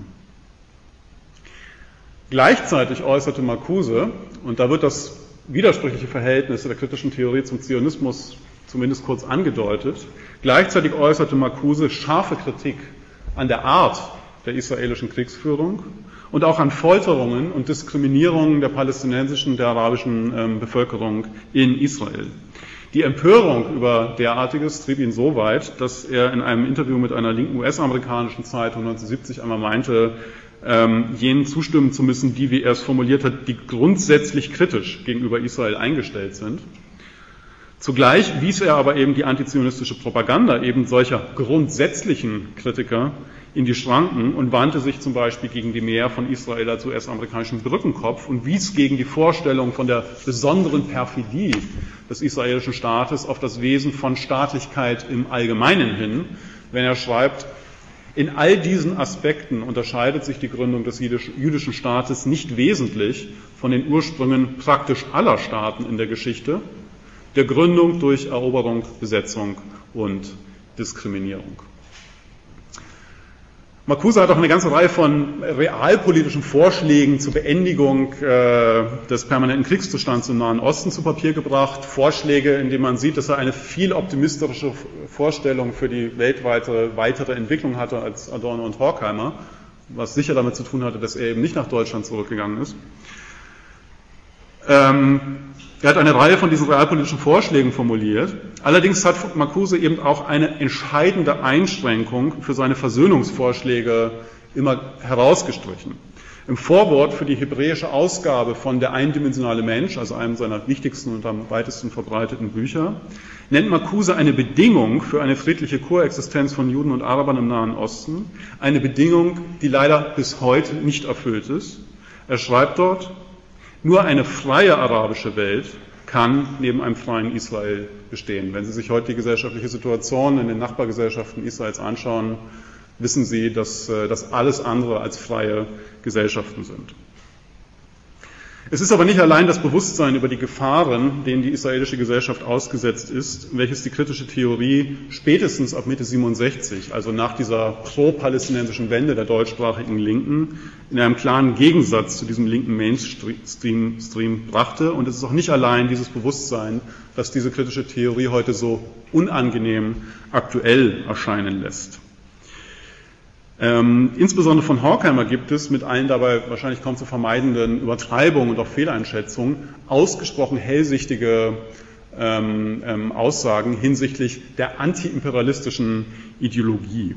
Gleichzeitig äußerte Marcuse, und da wird das widersprüchliche Verhältnis der kritischen Theorie zum Zionismus zumindest kurz angedeutet, gleichzeitig äußerte Marcuse scharfe Kritik an der Art der israelischen Kriegsführung und auch an Folterungen und Diskriminierungen der palästinensischen, der arabischen ähm, Bevölkerung in Israel. Die Empörung über derartiges trieb ihn so weit, dass er in einem Interview mit einer linken U S-amerikanischen Zeitung neunzehnhundertsiebzig einmal meinte, ähm, jenen zustimmen zu müssen, die, wie er es formuliert hat, die grundsätzlich kritisch gegenüber Israel eingestellt sind. Zugleich wies er aber eben die antizionistische Propaganda eben solcher grundsätzlichen Kritiker in die Schranken und wandte sich zum Beispiel gegen die Mehr von Israel als U S-amerikanischen Brückenkopf und wies gegen die Vorstellung von der besonderen Perfidie des israelischen Staates auf das Wesen von Staatlichkeit im Allgemeinen hin, wenn er schreibt: In all diesen Aspekten unterscheidet sich die Gründung des jüdischen Staates nicht wesentlich von den Ursprüngen praktisch aller Staaten in der Geschichte, der Gründung durch Eroberung, Besetzung und Diskriminierung. Marcuse hat auch eine ganze Reihe von realpolitischen Vorschlägen zur Beendigung äh, des permanenten Kriegszustands im Nahen Osten zu Papier gebracht. Vorschläge, in denen man sieht, dass er eine viel optimistische Vorstellung für die weltweite weitere Entwicklung hatte als Adorno und Horkheimer, was sicher damit zu tun hatte, dass er eben nicht nach Deutschland zurückgegangen ist. Ähm, Er hat eine Reihe von diesen realpolitischen Vorschlägen formuliert. Allerdings hat Marcuse eben auch eine entscheidende Einschränkung für seine Versöhnungsvorschläge immer herausgestrichen. Im Vorwort für die hebräische Ausgabe von Der eindimensionale Mensch, also einem seiner wichtigsten und am weitesten verbreiteten Bücher, nennt Marcuse eine Bedingung für eine friedliche Koexistenz von Juden und Arabern im Nahen Osten, eine Bedingung, die leider bis heute nicht erfüllt ist. Er schreibt dort: Nur eine freie arabische Welt kann neben einem freien Israel bestehen. Wenn Sie sich heute die gesellschaftliche Situation in den Nachbargesellschaften Israels anschauen, wissen Sie, dass das alles andere als freie Gesellschaften sind. Es ist aber nicht allein das Bewusstsein über die Gefahren, denen die israelische Gesellschaft ausgesetzt ist, welches die kritische Theorie spätestens ab Mitte siebenundsechzig, also nach dieser pro-palästinensischen Wende der deutschsprachigen Linken, in einem klaren Gegensatz zu diesem linken Mainstream Stream brachte. Und es ist auch nicht allein dieses Bewusstsein, das diese kritische Theorie heute so unangenehm aktuell erscheinen lässt. Ähm, insbesondere von Horkheimer gibt es mit allen dabei wahrscheinlich kaum zu vermeidenden Übertreibungen und auch Fehleinschätzungen ausgesprochen hellsichtige ähm, ähm, Aussagen hinsichtlich der antiimperialistischen Ideologie.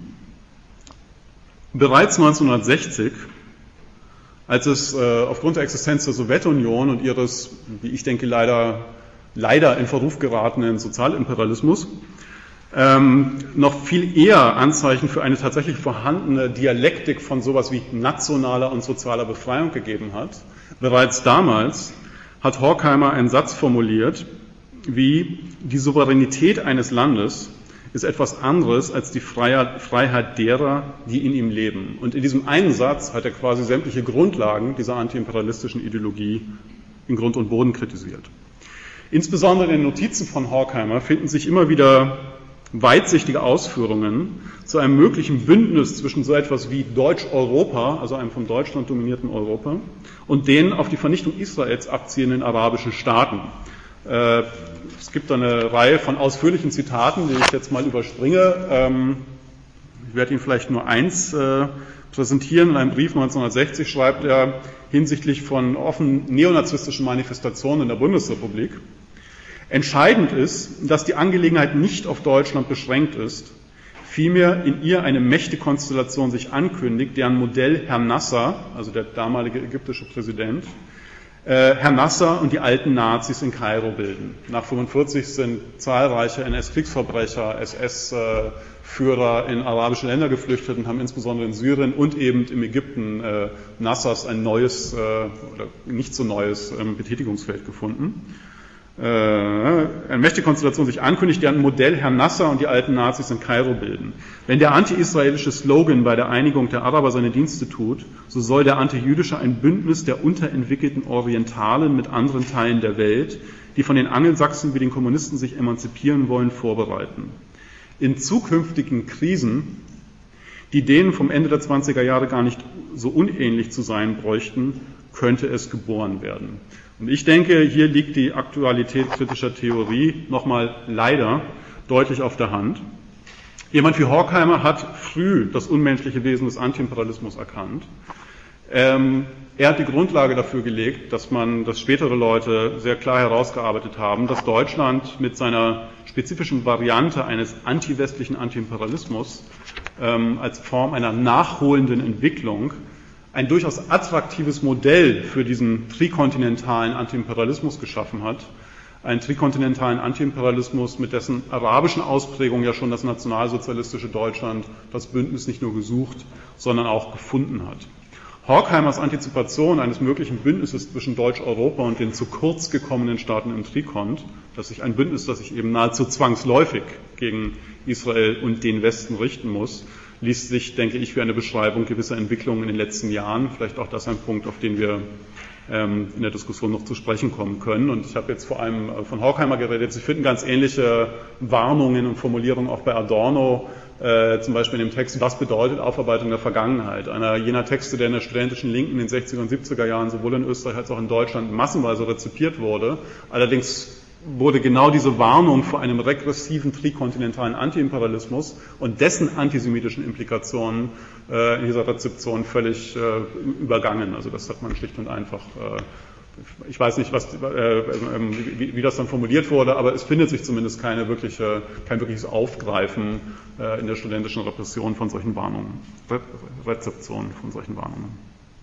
Bereits neunzehnhundertsechzig, als es äh, aufgrund der Existenz der Sowjetunion und ihres, wie ich denke, leider, leider in Verruf geratenen Sozialimperialismus Ähm, noch viel eher Anzeichen für eine tatsächlich vorhandene Dialektik von sowas wie nationaler und sozialer Befreiung gegeben hat. Bereits damals hat Horkheimer einen Satz formuliert, wie die Souveränität eines Landes ist etwas anderes als die Freiheit, Freiheit derer, die in ihm leben. Und in diesem einen Satz hat er quasi sämtliche Grundlagen dieser antiimperialistischen Ideologie in Grund und Boden kritisiert. Insbesondere in den Notizen von Horkheimer finden sich immer wieder weitsichtige Ausführungen zu einem möglichen Bündnis zwischen so etwas wie Deutsch-Europa, also einem von Deutschland dominierten Europa, und den auf die Vernichtung Israels abzielenden arabischen Staaten. Äh, es gibt eine Reihe von ausführlichen Zitaten, die ich jetzt mal überspringe. Ähm, ich werde Ihnen vielleicht nur eins äh, präsentieren. In einem Brief neunzehnhundertsechzig schreibt er hinsichtlich von offen neonazistischen Manifestationen in der Bundesrepublik: Entscheidend ist, dass die Angelegenheit nicht auf Deutschland beschränkt ist, vielmehr in ihr eine Mächtekonstellation sich ankündigt, deren Modell Herr Nasser, also der damalige ägyptische Präsident, äh, Herr Nasser und die alten Nazis in Kairo bilden. Nach fünfundvierzig sind zahlreiche N S-Kriegsverbrecher, S S-Führer in arabische Länder geflüchtet und haben insbesondere in Syrien und eben im Ägypten äh, Nassers ein neues, äh, oder nicht so neues äh, Betätigungsfeld gefunden. eine Mächtekonstellation sich ankündigt, deren Modell Herr Nasser und die alten Nazis in Kairo bilden. Wenn der anti-israelische Slogan bei der Einigung der Araber seine Dienste tut, so soll der antijüdische ein Bündnis der unterentwickelten Orientalen mit anderen Teilen der Welt, die von den Angelsachsen wie den Kommunisten sich emanzipieren wollen, vorbereiten. In zukünftigen Krisen, die denen vom Ende der zwanziger Jahre gar nicht so unähnlich zu sein bräuchten, könnte es geboren werden. Und ich denke, hier liegt die Aktualität kritischer Theorie nochmal leider deutlich auf der Hand. Jemand wie Horkheimer hat früh das unmenschliche Wesen des Antiimperialismus erkannt. Ähm, er hat die Grundlage dafür gelegt, dass man, dass spätere Leute sehr klar herausgearbeitet haben, dass Deutschland mit seiner spezifischen Variante eines antiwestlichen Antiimperialismus ähm, als Form einer nachholenden Entwicklung ein durchaus attraktives Modell für diesen trikontinentalen Antiimperialismus geschaffen hat. Einen trikontinentalen Antiimperialismus, mit dessen arabischen Ausprägung ja schon das nationalsozialistische Deutschland das Bündnis nicht nur gesucht, sondern auch gefunden hat. Horkheimers Antizipation eines möglichen Bündnisses zwischen Deutsch-Europa und den zu kurz gekommenen Staaten im Trikont, dass sich ein Bündnis, das sich eben nahezu zwangsläufig gegen Israel und den Westen richten muss, liest sich, denke ich, wie eine Beschreibung gewisser Entwicklungen in den letzten Jahren. Vielleicht auch das ein Punkt, auf den wir ähm, in der Diskussion noch zu sprechen kommen können. Und ich habe jetzt vor allem von Horkheimer geredet. Sie finden ganz ähnliche Warnungen und Formulierungen auch bei Adorno, äh, zum Beispiel in dem Text Was bedeutet Aufarbeitung der Vergangenheit? Einer jener Texte, der in der studentischen Linken in den sechziger und siebziger Jahren sowohl in Österreich als auch in Deutschland massenweise rezipiert wurde. Allerdings wurde genau diese Warnung vor einem regressiven trikontinentalen Antiimperialismus und dessen antisemitischen Implikationen äh, in dieser Rezeption völlig äh, übergangen. Also das hat man schlicht und einfach, äh, ich weiß nicht, was, äh, wie, wie das dann formuliert wurde, aber es findet sich zumindest keine wirkliche, kein wirkliches Aufgreifen äh, in der studentischen Repression von solchen Warnungen, Re Rezeption von solchen Warnungen.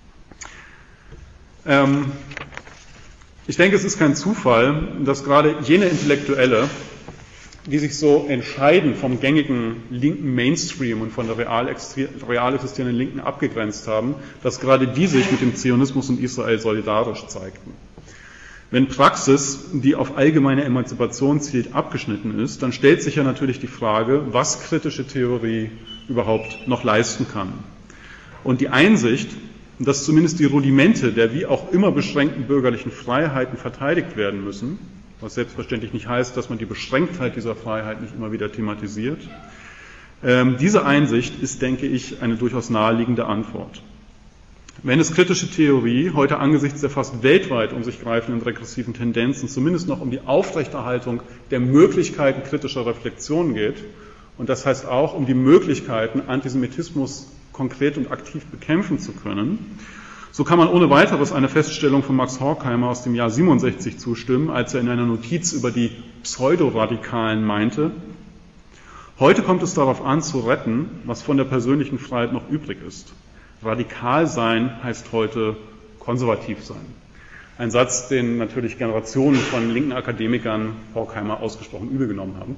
Ähm, Ich denke, es ist kein Zufall, dass gerade jene Intellektuelle, die sich so entscheidend vom gängigen linken Mainstream und von der real, real existierenden Linken abgegrenzt haben, dass gerade die sich mit dem Zionismus und Israel solidarisch zeigten. Wenn Praxis, die auf allgemeine Emanzipation zielt, abgeschnitten ist, dann stellt sich ja natürlich die Frage, was kritische Theorie überhaupt noch leisten kann. Und die Einsicht, dass zumindest die Rudimente der wie auch immer beschränkten bürgerlichen Freiheiten verteidigt werden müssen, was selbstverständlich nicht heißt, dass man die Beschränktheit dieser Freiheit nicht immer wieder thematisiert. Ähm, diese Einsicht ist, denke ich, eine durchaus naheliegende Antwort. Wenn es kritische Theorie heute angesichts der fast weltweit um sich greifenden regressiven Tendenzen zumindest noch um die Aufrechterhaltung der Möglichkeiten kritischer Reflexion geht, und das heißt auch um die Möglichkeiten, Antisemitismus konkret und aktiv bekämpfen zu können, so kann man ohne weiteres eine Feststellung von Max Horkheimer aus dem Jahr siebenundsechzig zustimmen, als er in einer Notiz über die Pseudoradikalen meinte: Heute kommt es darauf an, zu retten, was von der persönlichen Freiheit noch übrig ist. Radikal sein heißt heute konservativ sein. Ein Satz, den natürlich Generationen von linken Akademikern Horkheimer ausgesprochen übel genommen haben.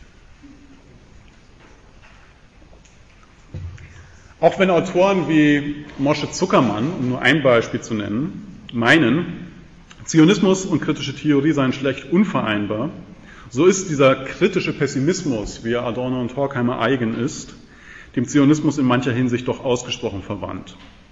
Auch wenn Autoren wie Moshe Zuckermann, um nur ein Beispiel zu nennen, meinen, Zionismus und kritische Theorie seien schlecht unvereinbar, so ist dieser kritische Pessimismus, wie er Adorno und Horkheimer eigen ist, dem Zionismus in mancher Hinsicht doch ausgesprochen verwandt.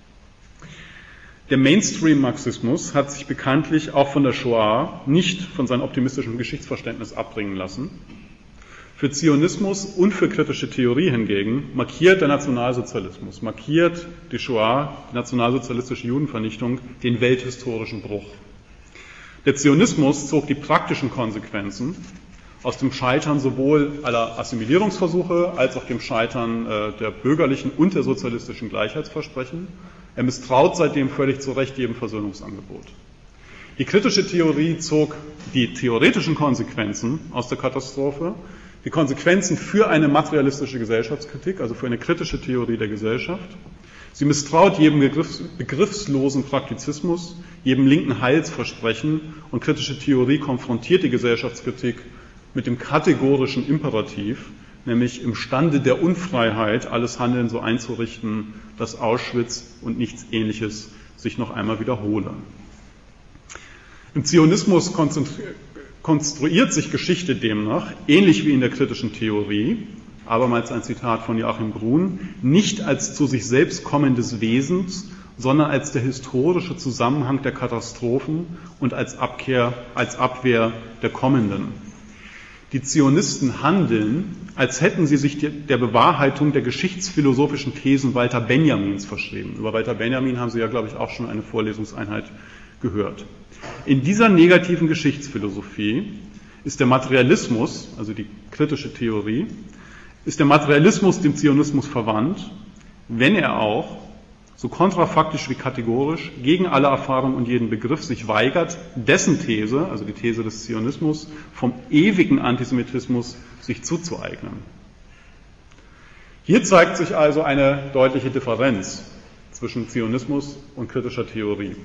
Der Mainstream-Marxismus hat sich bekanntlich auch von der Shoah nicht von seinem optimistischen Geschichtsverständnis abbringen lassen. Für Zionismus und für kritische Theorie hingegen markiert der Nationalsozialismus, markiert die Shoah, die nationalsozialistische Judenvernichtung, den welthistorischen Bruch. Der Zionismus zog die praktischen Konsequenzen aus dem Scheitern sowohl aller Assimilierungsversuche als auch dem Scheitern äh, der bürgerlichen und der sozialistischen Gleichheitsversprechen. Er misstraut seitdem völlig zu Recht jedem Versöhnungsangebot. Die kritische Theorie zog die theoretischen Konsequenzen aus der Katastrophe, die Konsequenzen für eine materialistische Gesellschaftskritik, also für eine kritische Theorie der Gesellschaft. Sie misstraut jedem Begriffs, begriffslosen Praktizismus, jedem linken Heilsversprechen, und kritische Theorie konfrontiert die Gesellschaftskritik mit dem kategorischen Imperativ, nämlich imstande der Unfreiheit alles Handeln so einzurichten, dass Auschwitz und nichts Ähnliches sich noch einmal wiederhole. Im Zionismus konstruiert sich Geschichte demnach, ähnlich wie in der kritischen Theorie, abermals ein Zitat von Joachim Grun, nicht als zu sich selbst kommendes Wesens, sondern als der historische Zusammenhang der Katastrophen und als Abkehr, als Abwehr der kommenden. Die Zionisten handeln, als hätten sie sich der Bewahrheitung der geschichtsphilosophischen Thesen Walter Benjamins verschrieben. Über Walter Benjamin haben Sie ja, glaube ich, auch schon eine Vorlesungseinheit gehört. In dieser negativen Geschichtsphilosophie ist der Materialismus, also die kritische Theorie, ist der Materialismus dem Zionismus verwandt, wenn er auch, so kontrafaktisch wie kategorisch, gegen alle Erfahrung und jeden Begriff sich weigert, dessen These, also die These des Zionismus, vom ewigen Antisemitismus sich zuzueignen. Hier zeigt sich also eine deutliche Differenz zwischen Zionismus und kritischer Theorie.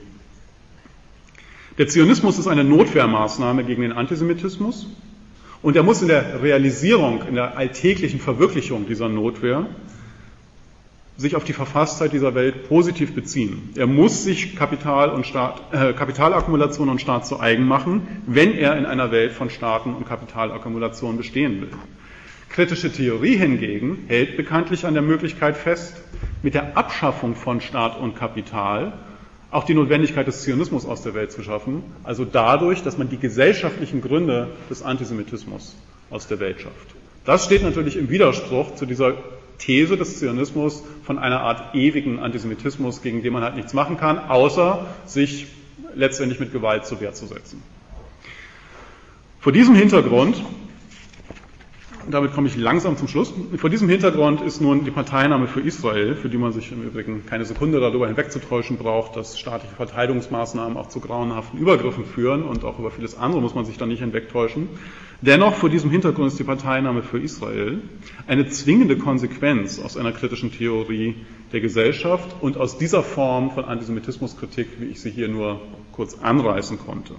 Der Zionismus ist eine Notwehrmaßnahme gegen den Antisemitismus, und er muss in der Realisierung, in der alltäglichen Verwirklichung dieser Notwehr sich auf die Verfasstheit dieser Welt positiv beziehen. Er muss sich Kapital und Staat, äh, Kapitalakkumulation und Staat zu eigen machen, wenn er in einer Welt von Staaten und Kapitalakkumulation bestehen will. Kritische Theorie hingegen hält bekanntlich an der Möglichkeit fest, mit der Abschaffung von Staat und Kapital auch die Notwendigkeit des Zionismus aus der Welt zu schaffen, also dadurch, dass man die gesellschaftlichen Gründe des Antisemitismus aus der Welt schafft. Das steht natürlich im Widerspruch zu dieser These des Zionismus von einer Art ewigen Antisemitismus, gegen den man halt nichts machen kann, außer sich letztendlich mit Gewalt zur Wehr zu setzen. Vor diesem Hintergrund, damit komme ich langsam zum Schluss, vor diesem Hintergrund ist nun die Parteinahme für Israel, für die man sich im Übrigen keine Sekunde darüber hinwegzutäuschen braucht, dass staatliche Verteidigungsmaßnahmen auch zu grauenhaften Übergriffen führen, und auch über vieles andere muss man sich da nicht hinwegtäuschen. Dennoch, vor diesem Hintergrund ist die Parteinahme für Israel eine zwingende Konsequenz aus einer kritischen Theorie der Gesellschaft und aus dieser Form von Antisemitismuskritik, wie ich sie hier nur kurz anreißen konnte.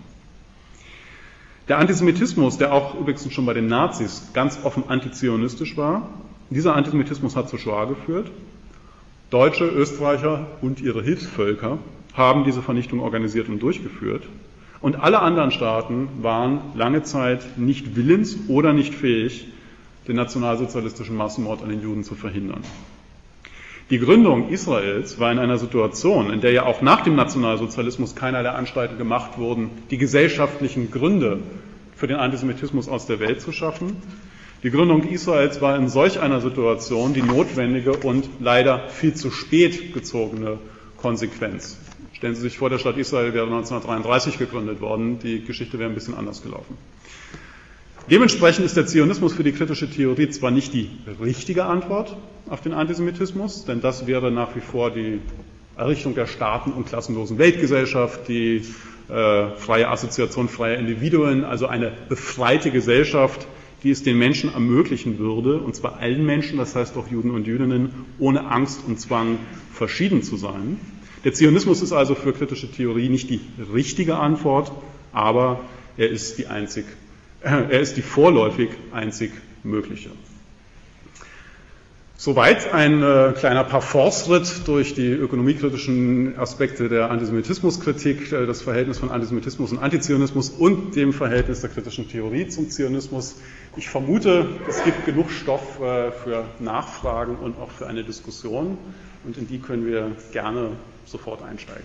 Der Antisemitismus, der auch übrigens schon bei den Nazis ganz offen antizionistisch war, dieser Antisemitismus hat zur Shoah geführt. Deutsche, Österreicher und ihre Hilfsvölker haben diese Vernichtung organisiert und durchgeführt. Und alle anderen Staaten waren lange Zeit nicht willens oder nicht fähig, den nationalsozialistischen Massenmord an den Juden zu verhindern. Die Gründung Israels war in einer Situation, in der ja auch nach dem Nationalsozialismus keinerlei Anstalten gemacht wurden, die gesellschaftlichen Gründe für den Antisemitismus aus der Welt zu schaffen. Die Gründung Israels war in solch einer Situation die notwendige und leider viel zu spät gezogene Konsequenz. Stellen Sie sich vor, der Staat Israel wäre neunzehnhundertdreiunddreißig gegründet worden, die Geschichte wäre ein bisschen anders gelaufen. Dementsprechend ist der Zionismus für die kritische Theorie zwar nicht die richtige Antwort auf den Antisemitismus, denn das wäre nach wie vor die Errichtung der Staaten- und klassenlosen Weltgesellschaft, die äh, freie Assoziation freier Individuen, also eine befreite Gesellschaft, die es den Menschen ermöglichen würde, und zwar allen Menschen, das heißt auch Juden und Jüdinnen, ohne Angst und Zwang verschieden zu sein. Der Zionismus ist also für kritische Theorie nicht die richtige Antwort, aber er ist die einzig, äh, er ist die vorläufig einzig mögliche. Soweit ein äh, kleiner Parforce-Ritt durch die ökonomiekritischen Aspekte der Antisemitismuskritik, äh, das Verhältnis von Antisemitismus und Antizionismus und dem Verhältnis der kritischen Theorie zum Zionismus. Ich vermute, es gibt genug Stoff äh, für Nachfragen und auch für eine Diskussion, und in die können wir gerne sofort einsteigen.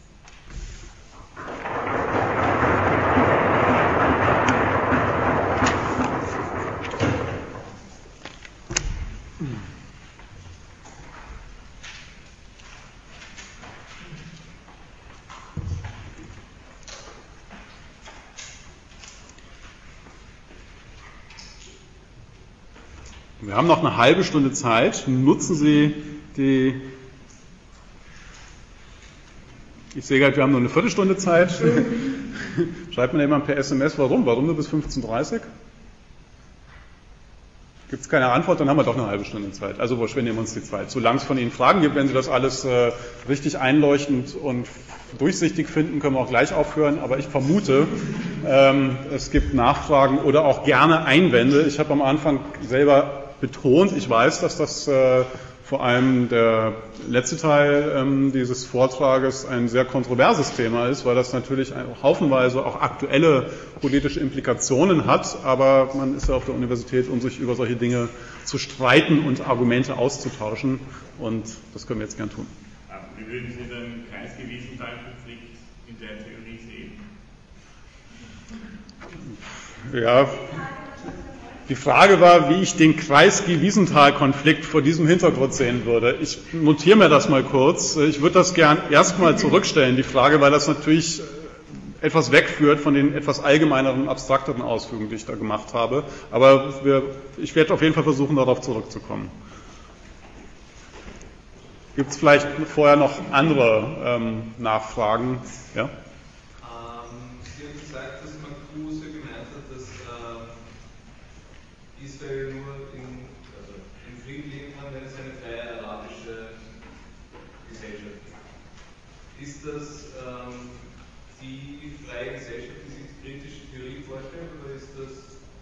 Wir haben noch eine halbe Stunde Zeit. Nutzen Sie die... Ich sehe gerade, wir haben nur eine Viertelstunde Zeit. Schreibt mir jemand per S M S, warum? Warum nur bis fünfzehn Uhr dreißig? Gibt es keine Antwort, dann haben wir doch eine halbe Stunde Zeit. Also verschwenden wir uns die Zeit. Solange es von Ihnen Fragen gibt, wenn Sie das alles äh, richtig einleuchtend und durchsichtig finden, können wir auch gleich aufhören. Aber ich vermute, ähm, es gibt Nachfragen oder auch gerne Einwände. Ich habe am Anfang selber betont, ich weiß, dass das äh, vor allem der letzte Teil ähm, dieses Vortrages ein sehr kontroverses Thema ist, weil das natürlich haufenweise auch aktuelle politische Implikationen hat, aber man ist ja auf der Universität, um sich über solche Dinge zu streiten und Argumente auszutauschen, und das können wir jetzt gern tun. Wie würden Sie den Kreisgewiesenthal-Konflikt in der Theorie sehen? Ja, die Frage war, wie ich den Kreisky-Wiesenthal-Konflikt vor diesem Hintergrund sehen würde. Ich notiere mir das mal kurz. Ich würde das gern erstmal zurückstellen, die Frage, weil das natürlich etwas wegführt von den etwas allgemeineren, abstrakteren Ausführungen, die ich da gemacht habe. Aber wir, ich werde auf jeden Fall versuchen, darauf zurückzukommen. Gibt es vielleicht vorher noch andere ähm, Nachfragen? Ja? Israel nur in, also in Frieden leben kann, wenn es eine freie arabische Gesellschaft gibt. Ist das ähm, die freie Gesellschaft, die sich die kritische Theorie vorstellt, oder ist das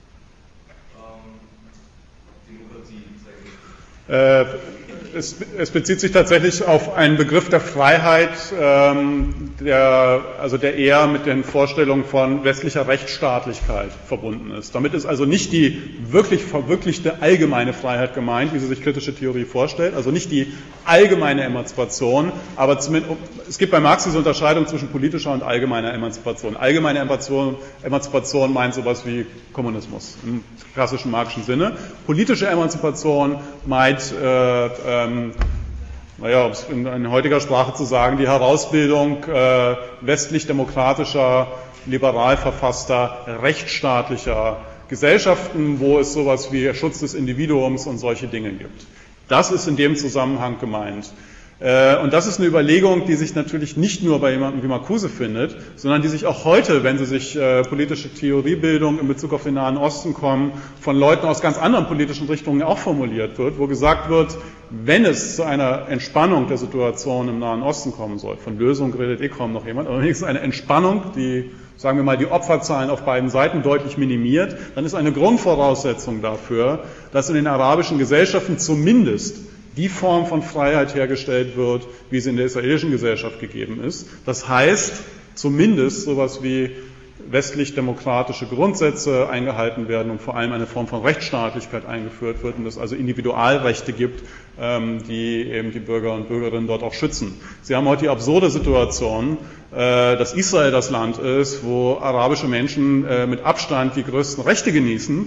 ähm, Demokratie, sage ich? Äh, es, es bezieht sich tatsächlich auf einen Begriff der Freiheit, ähm, der, also der eher mit den Vorstellungen von westlicher Rechtsstaatlichkeit verbunden ist. Damit ist also nicht die wirklich verwirklichte allgemeine Freiheit gemeint, wie sie sich kritische Theorie vorstellt, also nicht die allgemeine Emanzipation, aber zumindest, es gibt bei Marx diese Unterscheidung zwischen politischer und allgemeiner Emanzipation. Allgemeine Emanzipation, Emanzipation meint sowas wie Kommunismus im klassischen marxischen Sinne. Politische Emanzipation meint, äh, ähm, naja, um es in, in heutiger Sprache zu sagen, die Herausbildung äh, westlich-demokratischer, liberal verfasster, rechtsstaatlicher Gesellschaften, wo es sowas wie Schutz des Individuums und solche Dinge gibt. Das ist in dem Zusammenhang gemeint. Und das ist eine Überlegung, die sich natürlich nicht nur bei jemandem wie Marcuse findet, sondern die sich auch heute, wenn Sie sich äh, politische Theoriebildung in Bezug auf den Nahen Osten kommen, von Leuten aus ganz anderen politischen Richtungen auch formuliert wird, wo gesagt wird, wenn es zu einer Entspannung der Situation im Nahen Osten kommen soll, von Lösung redet eh kaum noch jemand, aber wenigstens eine Entspannung, die, sagen wir mal, die Opferzahlen auf beiden Seiten deutlich minimiert, dann ist eine Grundvoraussetzung dafür, dass in den arabischen Gesellschaften zumindest die Form von Freiheit hergestellt wird, wie sie in der israelischen Gesellschaft gegeben ist. Das heißt, zumindest sowas wie westlich-demokratische Grundsätze eingehalten werden und vor allem eine Form von Rechtsstaatlichkeit eingeführt wird und es also Individualrechte gibt, die eben die Bürger und Bürgerinnen dort auch schützen. Sie haben heute die absurde Situation, dass Israel das Land ist, wo arabische Menschen mit Abstand die größten Rechte genießen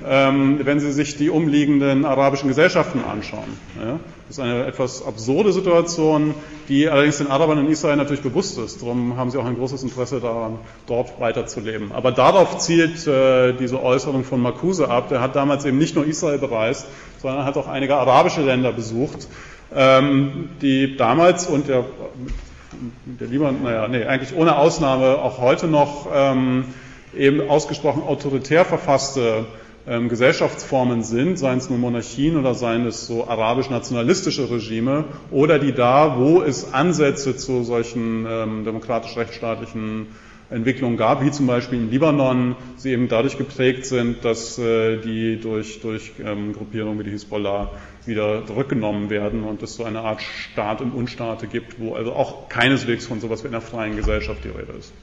ähm, wenn Sie sich die umliegenden arabischen Gesellschaften anschauen. Ja? Das ist eine etwas absurde Situation, die allerdings den Arabern in Israel natürlich bewusst ist. Darum haben sie auch ein großes Interesse daran, dort weiterzuleben. Aber darauf zielt äh, diese Äußerung von Marcuse ab. Der hat damals eben nicht nur Israel bereist, sondern hat auch einige arabische Länder besucht, ähm, die damals und der, der Libanon, naja, nee, eigentlich ohne Ausnahme auch heute noch ähm, eben ausgesprochen autoritär verfasste ähm, Gesellschaftsformen sind, seien es nur Monarchien oder seien es so arabisch-nationalistische Regime oder die da, wo es Ansätze zu solchen ähm, demokratisch-rechtsstaatlichen Entwicklungen gab, wie zum Beispiel in Libanon, sie eben dadurch geprägt sind, dass äh, die durch, durch ähm, Gruppierungen wie die Hisbollah wieder zurückgenommen werden und es so eine Art Staat und Unstaate gibt, wo also auch keineswegs von sowas wie einer freien Gesellschaft die Rede ist.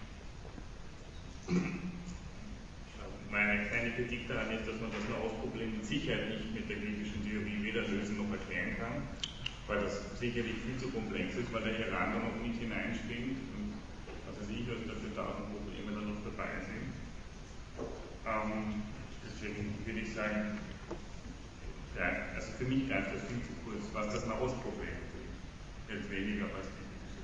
Meine kleine Kritik daran ist, dass man das Nahostproblem mit Sicherheit nicht mit der kritischen Theorie weder lösen noch erklären kann, weil das sicherlich viel zu komplex ist, weil der Iran da noch nicht hineinspringt und also ich also dafür da noch Probleme da noch dabei sind. Ähm, deswegen würde ich sagen, ja, also für mich greift das viel zu kurz, was das Nahostproblem ist, weniger als die kritische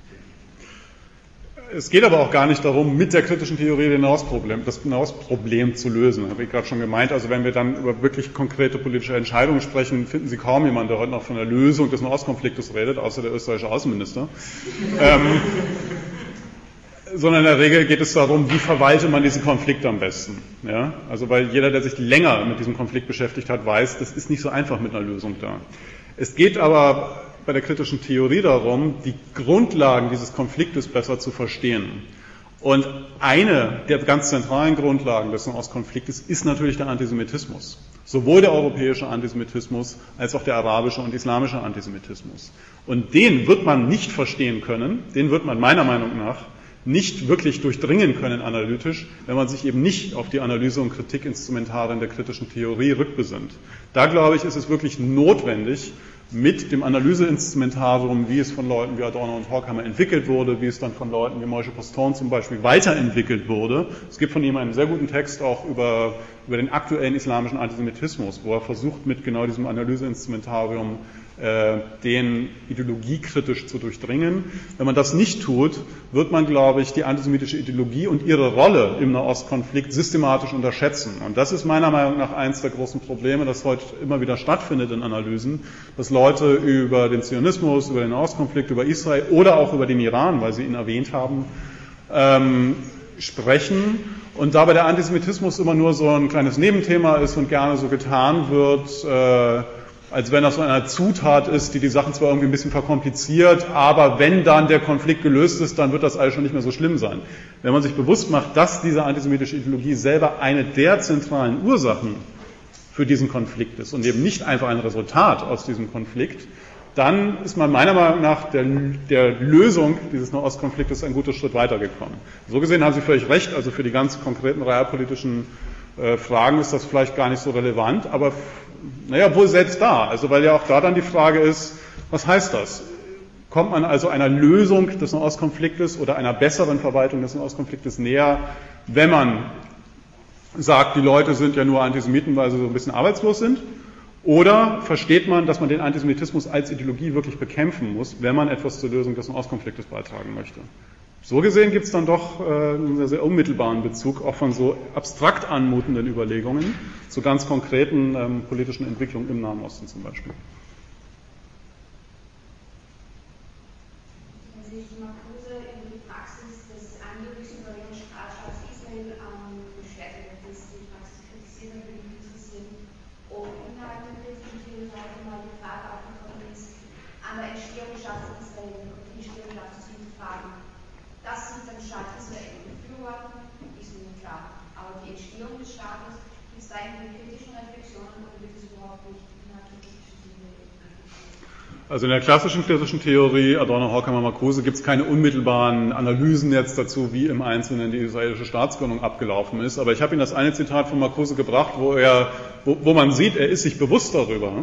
Theorie. Es geht aber auch gar nicht darum, mit der kritischen Theorie den Nahostproblem, das Nahostproblem zu lösen. Habe ich gerade schon gemeint. Also wenn wir dann über wirklich konkrete politische Entscheidungen sprechen, finden Sie kaum jemanden, der heute noch von der Lösung des Nahostkonfliktes redet, außer der österreichische Außenminister. ähm, sondern in der Regel geht es darum, wie verwaltet man diesen Konflikt am besten. Ja? Also weil jeder, der sich länger mit diesem Konflikt beschäftigt hat, weiß, das ist nicht so einfach mit einer Lösung da. Es geht aber bei der kritischen Theorie darum, die Grundlagen dieses Konfliktes besser zu verstehen. Und eine der ganz zentralen Grundlagen des Nahostkonfliktes ist natürlich der Antisemitismus. Sowohl der europäische Antisemitismus als auch der arabische und islamische Antisemitismus. Und den wird man nicht verstehen können, den wird man meiner Meinung nach nicht wirklich durchdringen können analytisch, wenn man sich eben nicht auf die Analyse und Kritikinstrumentarien der kritischen Theorie rückbesinnt. Da, glaube ich, ist es wirklich notwendig, mit dem Analyseinstrumentarium, wie es von Leuten wie Adorno und Horkheimer entwickelt wurde, wie es dann von Leuten wie Moshe Postone zum Beispiel weiterentwickelt wurde. Es gibt von ihm einen sehr guten Text auch über, über den aktuellen islamischen Antisemitismus, wo er versucht, mit genau diesem Analyseinstrumentarium äh, den ideologiekritisch zu durchdringen. Wenn man das nicht tut, wird man, glaube ich, die antisemitische Ideologie und ihre Rolle im Nahostkonflikt systematisch unterschätzen. Und das ist meiner Meinung nach eines der großen Probleme, das heute immer wieder stattfindet in Analysen, dass Leute über den Zionismus, über den Nahostkonflikt, über Israel oder auch über den Iran, weil sie ihn erwähnt haben, ähm, sprechen und dabei der Antisemitismus immer nur so ein kleines Nebenthema ist und gerne so getan wird, äh, als wenn das so eine Zutat ist, die die Sachen zwar irgendwie ein bisschen verkompliziert, aber wenn dann der Konflikt gelöst ist, dann wird das alles schon nicht mehr so schlimm sein. Wenn man sich bewusst macht, dass diese antisemitische Ideologie selber eine der zentralen Ursachen für diesen Konflikt ist und eben nicht einfach ein Resultat aus diesem Konflikt, dann ist man meiner Meinung nach der, der Lösung dieses Nahostkonfliktes einen guten Schritt weitergekommen. So gesehen haben Sie völlig recht, also für die ganz konkreten realpolitischen äh, Fragen ist das vielleicht gar nicht so relevant, aber naja, wohl selbst da, also weil ja auch da dann die Frage ist, was heißt das? Kommt man also einer Lösung des Nahostkonfliktes oder einer besseren Verwaltung des Nahostkonfliktes näher, wenn man sagt, die Leute sind ja nur Antisemiten, weil sie so ein bisschen arbeitslos sind? Oder versteht man, dass man den Antisemitismus als Ideologie wirklich bekämpfen muss, wenn man etwas zur Lösung des Nahostkonfliktes beitragen möchte? So gesehen gibt es dann doch äh, einen sehr unmittelbaren Bezug, auch von so abstrakt anmutenden Überlegungen zu ganz konkreten ähm, politischen Entwicklungen im Nahen Osten zum Beispiel. Wenn sich Marcuse über die Praxis des angeblichen souveränen Staatsstaats Israel ähm, beschwert, dass die Praxis kritisiert, dann würde mich interessieren, ob innerhalb der kritischen Theorie heute mal die Frage aufgekommen ist, an der Entstehung des Staates Israel und die Entstehung des Staates zu hinterfragen. Das sind dann Staat Israel befürworten, ist mir klar. Aber die Entstehung des Staates, gibt es da irgendwie kritische Reflexionen oder wird es überhaupt nicht in der kritischen Theorie reflektiert? Also in der klassischen kritischen Theorie, Adorno, Horkheimer, Marcuse, gibt es keine unmittelbaren Analysen jetzt dazu, wie im Einzelnen die israelische Staatsgründung abgelaufen ist. Aber ich habe Ihnen das eine Zitat von Marcuse gebracht, wo, er, wo, wo man sieht, er ist sich bewusst darüber,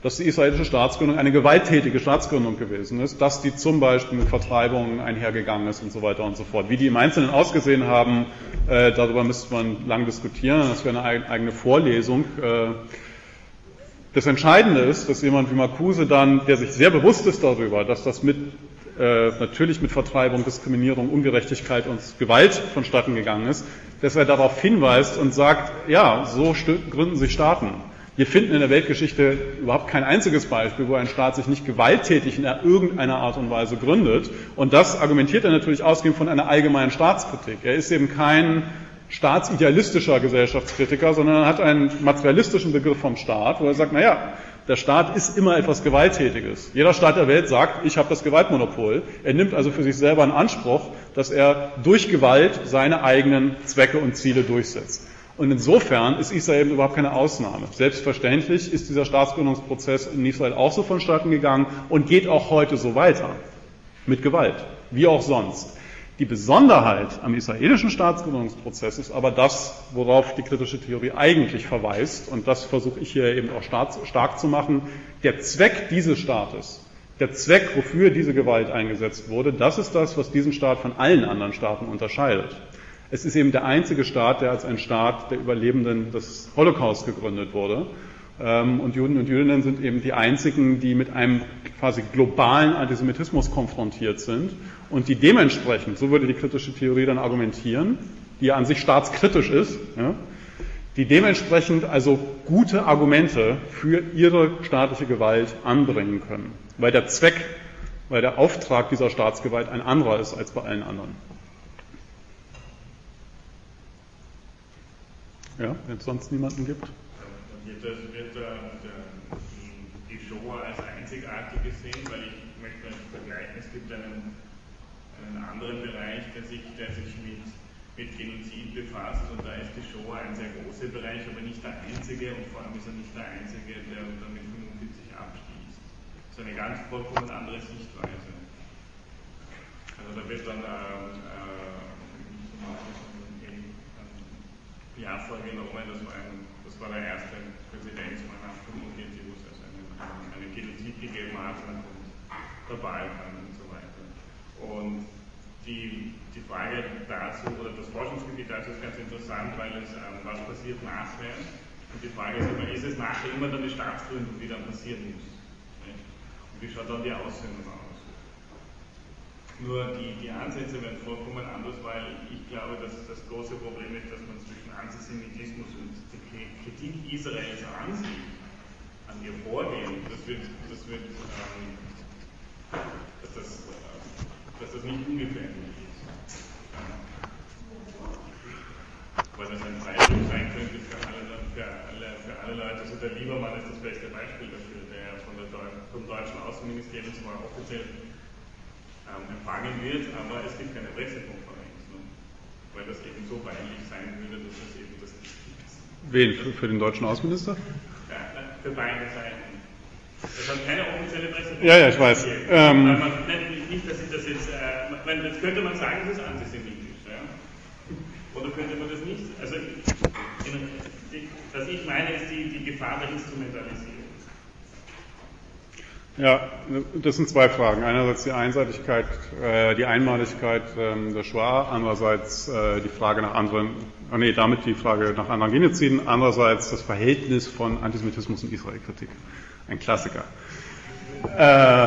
dass die israelische Staatsgründung eine gewalttätige Staatsgründung gewesen ist, dass die zum Beispiel mit Vertreibungen einhergegangen ist und so weiter und so fort. Wie die im Einzelnen ausgesehen haben, äh, darüber müsste man lang diskutieren, das wäre eine eigene Vorlesung. Äh, das Entscheidende ist, dass jemand wie Marcuse dann, der sich sehr bewusst ist darüber, dass das mit äh, natürlich mit Vertreibung, Diskriminierung, Ungerechtigkeit und Gewalt vonstatten gegangen ist, dass er darauf hinweist und sagt, ja, so gründen sich Staaten. Wir finden in der Weltgeschichte überhaupt kein einziges Beispiel, wo ein Staat sich nicht gewalttätig in irgendeiner Art und Weise gründet. Und das argumentiert er natürlich ausgehend von einer allgemeinen Staatskritik. Er ist eben kein staatsidealistischer Gesellschaftskritiker, sondern er hat einen materialistischen Begriff vom Staat, wo er sagt, naja, der Staat ist immer etwas Gewalttätiges. Jeder Staat der Welt sagt, ich habe das Gewaltmonopol. Er nimmt also für sich selber einen Anspruch, dass er durch Gewalt seine eigenen Zwecke und Ziele durchsetzt. Und insofern ist Israel überhaupt keine Ausnahme. Selbstverständlich ist dieser Staatsgründungsprozess in Israel auch so vonstatten gegangen und geht auch heute so weiter. Mit Gewalt. Wie auch sonst. Die Besonderheit am israelischen Staatsgründungsprozess ist aber das, worauf die kritische Theorie eigentlich verweist. Und das versuche ich hier eben auch stark zu machen. Der Zweck dieses Staates, der Zweck, wofür diese Gewalt eingesetzt wurde, das ist das, was diesen Staat von allen anderen Staaten unterscheidet. Es ist eben der einzige Staat, der als ein Staat der Überlebenden des Holocaust gegründet wurde. Und Juden und Jüdinnen sind eben die einzigen, die mit einem quasi globalen Antisemitismus konfrontiert sind und die dementsprechend, so würde die kritische Theorie dann argumentieren, die ja an sich staatskritisch ist, ja, die dementsprechend also gute Argumente für ihre staatliche Gewalt anbringen können, weil der Zweck, weil der Auftrag dieser Staatsgewalt ein anderer ist als bei allen anderen. Ja, wenn es sonst niemanden gibt. Wird, das, wird der, der, die Shoah als einzigartig gesehen, weil ich möchte vergleichen, es gibt einen, einen anderen Bereich, der sich, der sich mit, mit Genozid befasst und da ist die Shoah ein sehr großer Bereich, aber nicht der einzige und vor allem ist er nicht der einzige, der damit fünfundsiebzig abschließt. Das ist eine ganz vollkommen andere Sichtweise. Also da wird dann äh, äh, Biafra genommen, das war, ein, das war der erste Präsident nach fünfundvierzig, wo es also eine, eine Genozid gegeben hat, dann kommt der Balkan und so weiter. Und die, die Frage dazu, oder das Forschungsgebiet dazu ist ganz interessant, weil es, ähm, was passiert nachher? Und die Frage ist immer, ist es nachher immer dann die Staatsgründung, die dann passieren muss? Nicht? Und wie schaut dann die Aussöhnung aus? Nur die, die Ansätze werden vollkommen anders, weil ich glaube, dass das große Problem ist, dass man zwischen Antisemitismus und die Kritik Israels an sich, an ihr Vorgehen, das wird, das wird ähm, dass, das, äh, dass das nicht ungefährlich ist. Ja. Weil das ein Beispiel sein könnte für alle, für alle, für alle Leute. Also der Liebermann ist das beste Beispiel dafür, der von der Deu vom deutschen Außenministerium zwar offiziell empfangen wird, aber es gibt keine Pressekonferenz, ne? Weil das eben so peinlich sein würde, dass das eben das nicht gibt. Wen? Für, für den deutschen Außenminister? Ja, für beide Seiten. Es hat keine offizielle Pressekonferenz. Ja, ja, ich weiß. Ähm, man, nicht, dass ich das jetzt, äh, man, jetzt könnte man sagen, das ist antisemitisch, ja? Oder könnte man das nicht? Also, was ich meine, ist die, die Gefahr der Instrumentalisierung. Ja, das sind zwei Fragen. Einerseits die Einseitigkeit, äh, die Einmaligkeit ähm, der Shoah, andererseits äh, die Frage nach anderen, oh nee, damit die Frage nach anderen Genoziden, andererseits das Verhältnis von Antisemitismus und Israel-Kritik. Ein Klassiker. Äh,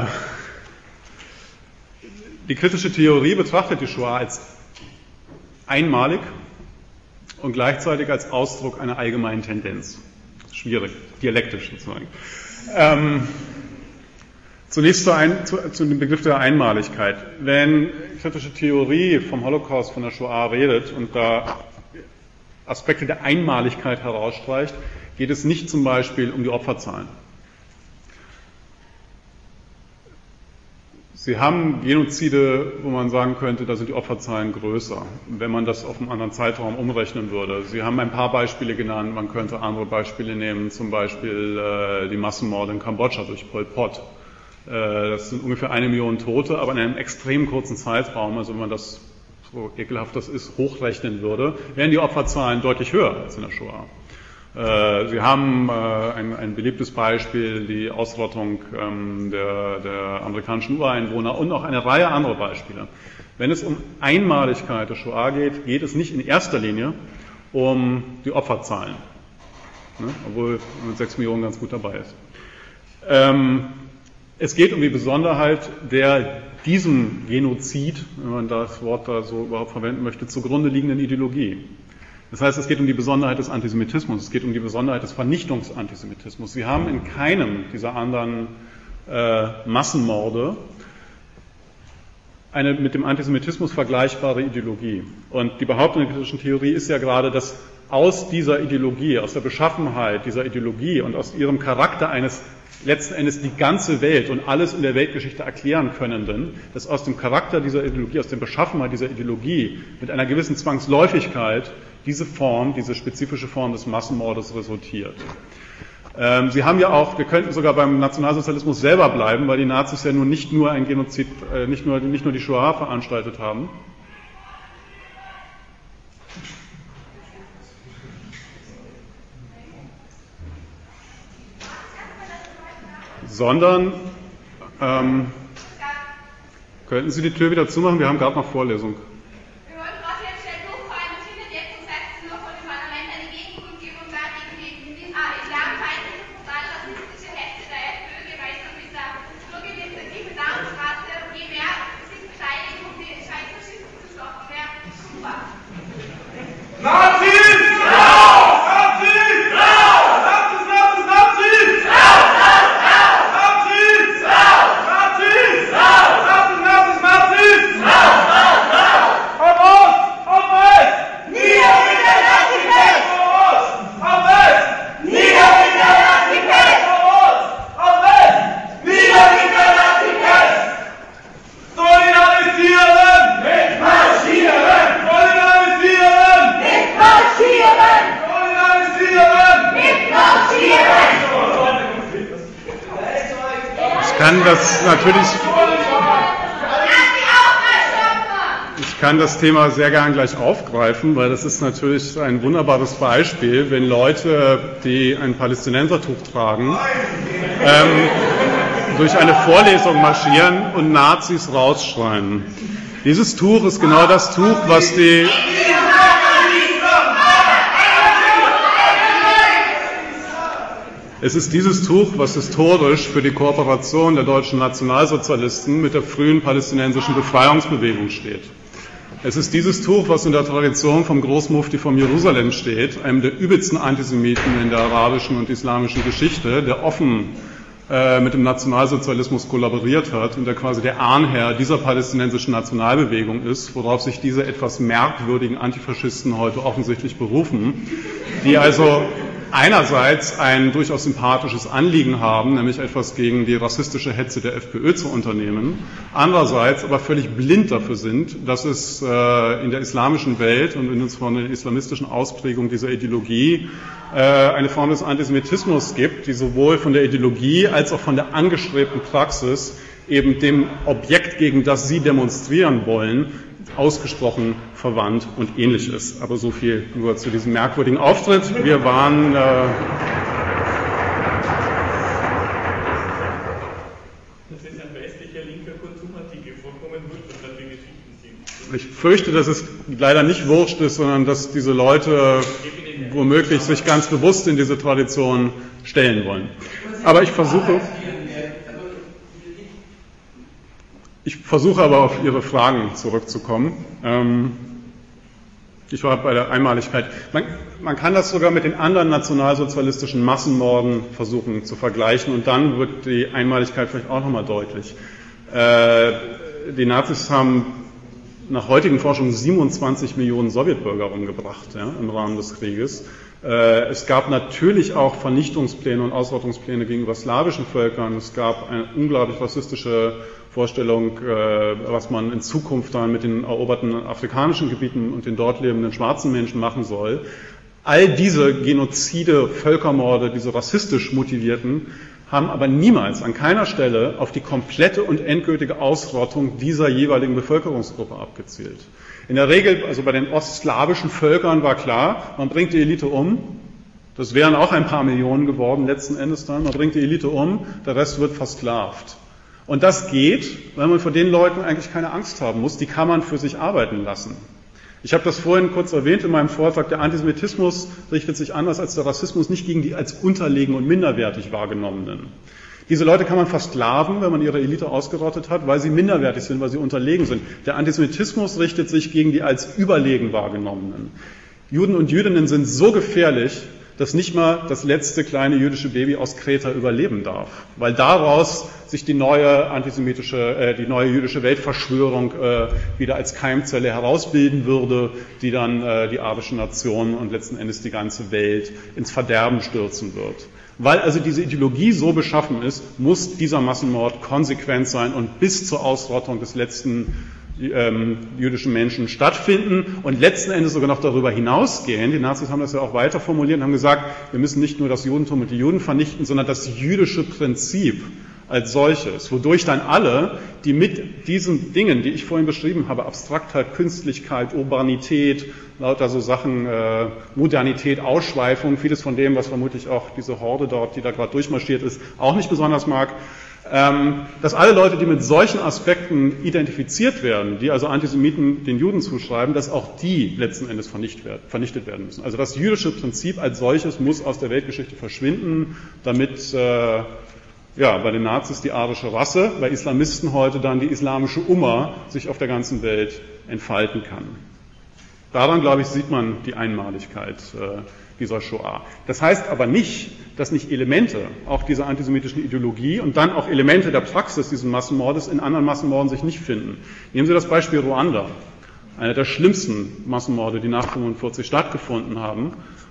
die kritische Theorie betrachtet die Shoah als einmalig und gleichzeitig als Ausdruck einer allgemeinen Tendenz. Schwierig, dialektisch sozusagen. Ähm, Zunächst zu, ein, zu, zu dem Begriff der Einmaligkeit. Wenn kritische Theorie vom Holocaust, von der Shoah redet und da Aspekte der Einmaligkeit herausstreicht, geht es nicht zum Beispiel um die Opferzahlen. Sie haben Genozide, wo man sagen könnte, da sind die Opferzahlen größer, wenn man das auf einen anderen Zeitraum umrechnen würde. Sie haben ein paar Beispiele genannt, man könnte andere Beispiele nehmen, zum Beispiel äh, die Massenmorde in Kambodscha durch Pol Pot. Das sind ungefähr eine Million Tote, aber in einem extrem kurzen Zeitraum, also wenn man das, so ekelhaft das ist, hochrechnen würde, wären die Opferzahlen deutlich höher als in der Shoah. Sie haben ein, ein beliebtes Beispiel, die Ausrottung der, der amerikanischen Ureinwohner und noch eine Reihe anderer Beispiele. Wenn es um Einmaligkeit der Shoah geht, geht es nicht in erster Linie um die Opferzahlen, ne, obwohl mit sechs Millionen ganz gut dabei ist. Ähm, es geht um die Besonderheit der diesem Genozid, wenn man das Wort da so überhaupt verwenden möchte, zugrunde liegenden Ideologie. Das heißt, es geht um die Besonderheit des Antisemitismus, es geht um die Besonderheit des Vernichtungsantisemitismus. Sie haben in keinem dieser anderen äh, Massenmorde eine mit dem Antisemitismus vergleichbare Ideologie. Und die Behauptung der kritischen Theorie ist ja gerade, dass aus dieser Ideologie, aus der Beschaffenheit dieser Ideologie und aus ihrem Charakter eines letzten Endes die ganze Welt und alles in der Weltgeschichte erklären Könnenden, dass aus dem Charakter dieser Ideologie, aus der Beschaffenheit dieser Ideologie mit einer gewissen Zwangsläufigkeit diese Form, diese spezifische Form des Massenmordes resultiert. Ähm, Sie haben ja auch, wir könnten sogar beim Nationalsozialismus selber bleiben, weil die Nazis ja nun nicht nur ein Genozid, äh, nicht nur, nicht nur die Shoah veranstaltet haben, sondern ähm, könnten Sie die Tür wieder zumachen? Wir haben gerade noch Vorlesung. Wir wollten gerade jetzt schnell durchfallen. Es findet jetzt um sechzehn Uhr vor dem Parlament eine Gegenkundgebung statt gegen die islamfeindliche, total rassistische Hetze der FPÖ gemeinsam mit der Bürgerinitiative Darmstraße. Und je mehr sich beteiligen, um die Scheißfaschisten zu stoppen, mehr super. Nazis! Raus! Nazis! Raus! Nazis, Nazis, Nazis! Raus! Ich kann das natürlich, ich kann das Thema sehr gern gleich aufgreifen, weil das ist natürlich ein wunderbares Beispiel, wenn Leute, die ein Palästinensertuch tragen, ähm, durch eine Vorlesung marschieren und Nazis rausschreien. Dieses Tuch ist genau das Tuch, was die Es ist dieses Tuch, was historisch für die Kooperation der deutschen Nationalsozialisten mit der frühen palästinensischen Befreiungsbewegung steht. Es ist dieses Tuch, was in der Tradition vom Großmufti von Jerusalem steht, einem der übelsten Antisemiten in der arabischen und islamischen Geschichte, der offen äh, mit dem Nationalsozialismus kollaboriert hat und der quasi der Ahnherr dieser palästinensischen Nationalbewegung ist, worauf sich diese etwas merkwürdigen Antifaschisten heute offensichtlich berufen, die also einerseits ein durchaus sympathisches Anliegen haben, nämlich etwas gegen die rassistische Hetze der FPÖ zu unternehmen, andererseits aber völlig blind dafür sind, dass es äh, in der islamischen Welt und in von der islamistischen Ausprägung dieser Ideologie äh, eine Form des Antisemitismus gibt, die sowohl von der Ideologie als auch von der angestrebten Praxis eben dem Objekt, gegen das sie demonstrieren wollen, ausgesprochen verwandt und ähnlich ist. Aber so viel nur zu diesem merkwürdigen Auftritt. Wir waren äh, das ist ein westlicher linker Konsumartikel, vollkommen wurscht, was da für Geschichten sind. Ich fürchte, dass es leider nicht wurscht ist, sondern dass diese Leute womöglich sich ganz bewusst in diese Tradition stellen wollen. Aber ich versuche Ich versuche aber auf Ihre Fragen zurückzukommen. Ähm, ich war bei der Einmaligkeit. Man, man kann das sogar mit den anderen nationalsozialistischen Massenmorden versuchen zu vergleichen und dann wird die Einmaligkeit vielleicht auch nochmal deutlich. Äh, die Nazis haben nach heutigen Forschungen siebenundzwanzig Millionen Sowjetbürger umgebracht, ja, im Rahmen des Krieges. Äh, es gab natürlich auch Vernichtungspläne und Ausrottungspläne gegenüber slawischen Völkern. Es gab eine unglaublich rassistische Vorstellung, äh, was man in Zukunft dann mit den eroberten afrikanischen Gebieten und den dort lebenden schwarzen Menschen machen soll. All diese Genozide, Völkermorde, diese rassistisch motivierten, haben aber niemals an keiner Stelle auf die komplette und endgültige Ausrottung dieser jeweiligen Bevölkerungsgruppe abgezielt. In der Regel, also bei den ostslawischen Völkern war klar, man bringt die Elite um, Das wären auch ein paar Millionen geworden letzten Endes dann. Man bringt die Elite um, der Rest wird versklavt. Und das geht, weil man vor den Leuten eigentlich keine Angst haben muss. Die kann man für sich arbeiten lassen. Ich habe das vorhin kurz erwähnt in meinem Vortrag. Der Antisemitismus richtet sich anders als der Rassismus nicht gegen die als unterlegen und minderwertig wahrgenommenen. Diese Leute kann man versklaven, wenn man ihre Elite ausgerottet hat, weil sie minderwertig sind, weil sie unterlegen sind. Der Antisemitismus richtet sich gegen die als überlegen wahrgenommenen. Juden und Jüdinnen sind so gefährlich, dass nicht mal das letzte kleine jüdische Baby aus Kreta überleben darf, weil daraus sich die neue antisemitische, äh, die neue jüdische Weltverschwörung äh, wieder als Keimzelle herausbilden würde, die dann äh, die arabischen Nationen und letzten Endes die ganze Welt ins Verderben stürzen wird. Weil also diese Ideologie so beschaffen ist, muss dieser Massenmord konsequent sein und bis zur Ausrottung des letzten ähm, jüdischen Menschen stattfinden und letzten Endes sogar noch darüber hinausgehen. Die Nazis haben das ja auch weiter formuliert und haben gesagt, wir müssen nicht nur das Judentum und die Juden vernichten, sondern das jüdische Prinzip als solches, wodurch dann alle, die mit diesen Dingen, die ich vorhin beschrieben habe, Abstraktheit, Künstlichkeit, Urbanität, lauter so Sachen, äh, Modernität, Ausschweifung, vieles von dem, was vermutlich auch diese Horde dort, die da gerade durchmarschiert ist, auch nicht besonders mag, ähm, dass alle Leute, die mit solchen Aspekten identifiziert werden, die also Antisemiten den Juden zuschreiben, dass auch die letzten Endes vernichtet werden, vernichtet werden müssen. Also das jüdische Prinzip als solches muss aus der Weltgeschichte verschwinden, damit äh, ja, bei den Nazis die arische Rasse, bei Islamisten heute dann die islamische Umma sich auf der ganzen Welt entfalten kann. Daran, glaube ich, sieht man die Einmaligkeit äh, dieser Shoah. Das heißt aber nicht, dass nicht Elemente auch dieser antisemitischen Ideologie und dann auch Elemente der Praxis dieses Massenmordes in anderen Massenmorden sich nicht finden. Nehmen Sie das Beispiel Ruanda, einer der schlimmsten Massenmorde, die nach fünfundvierzig stattgefunden haben,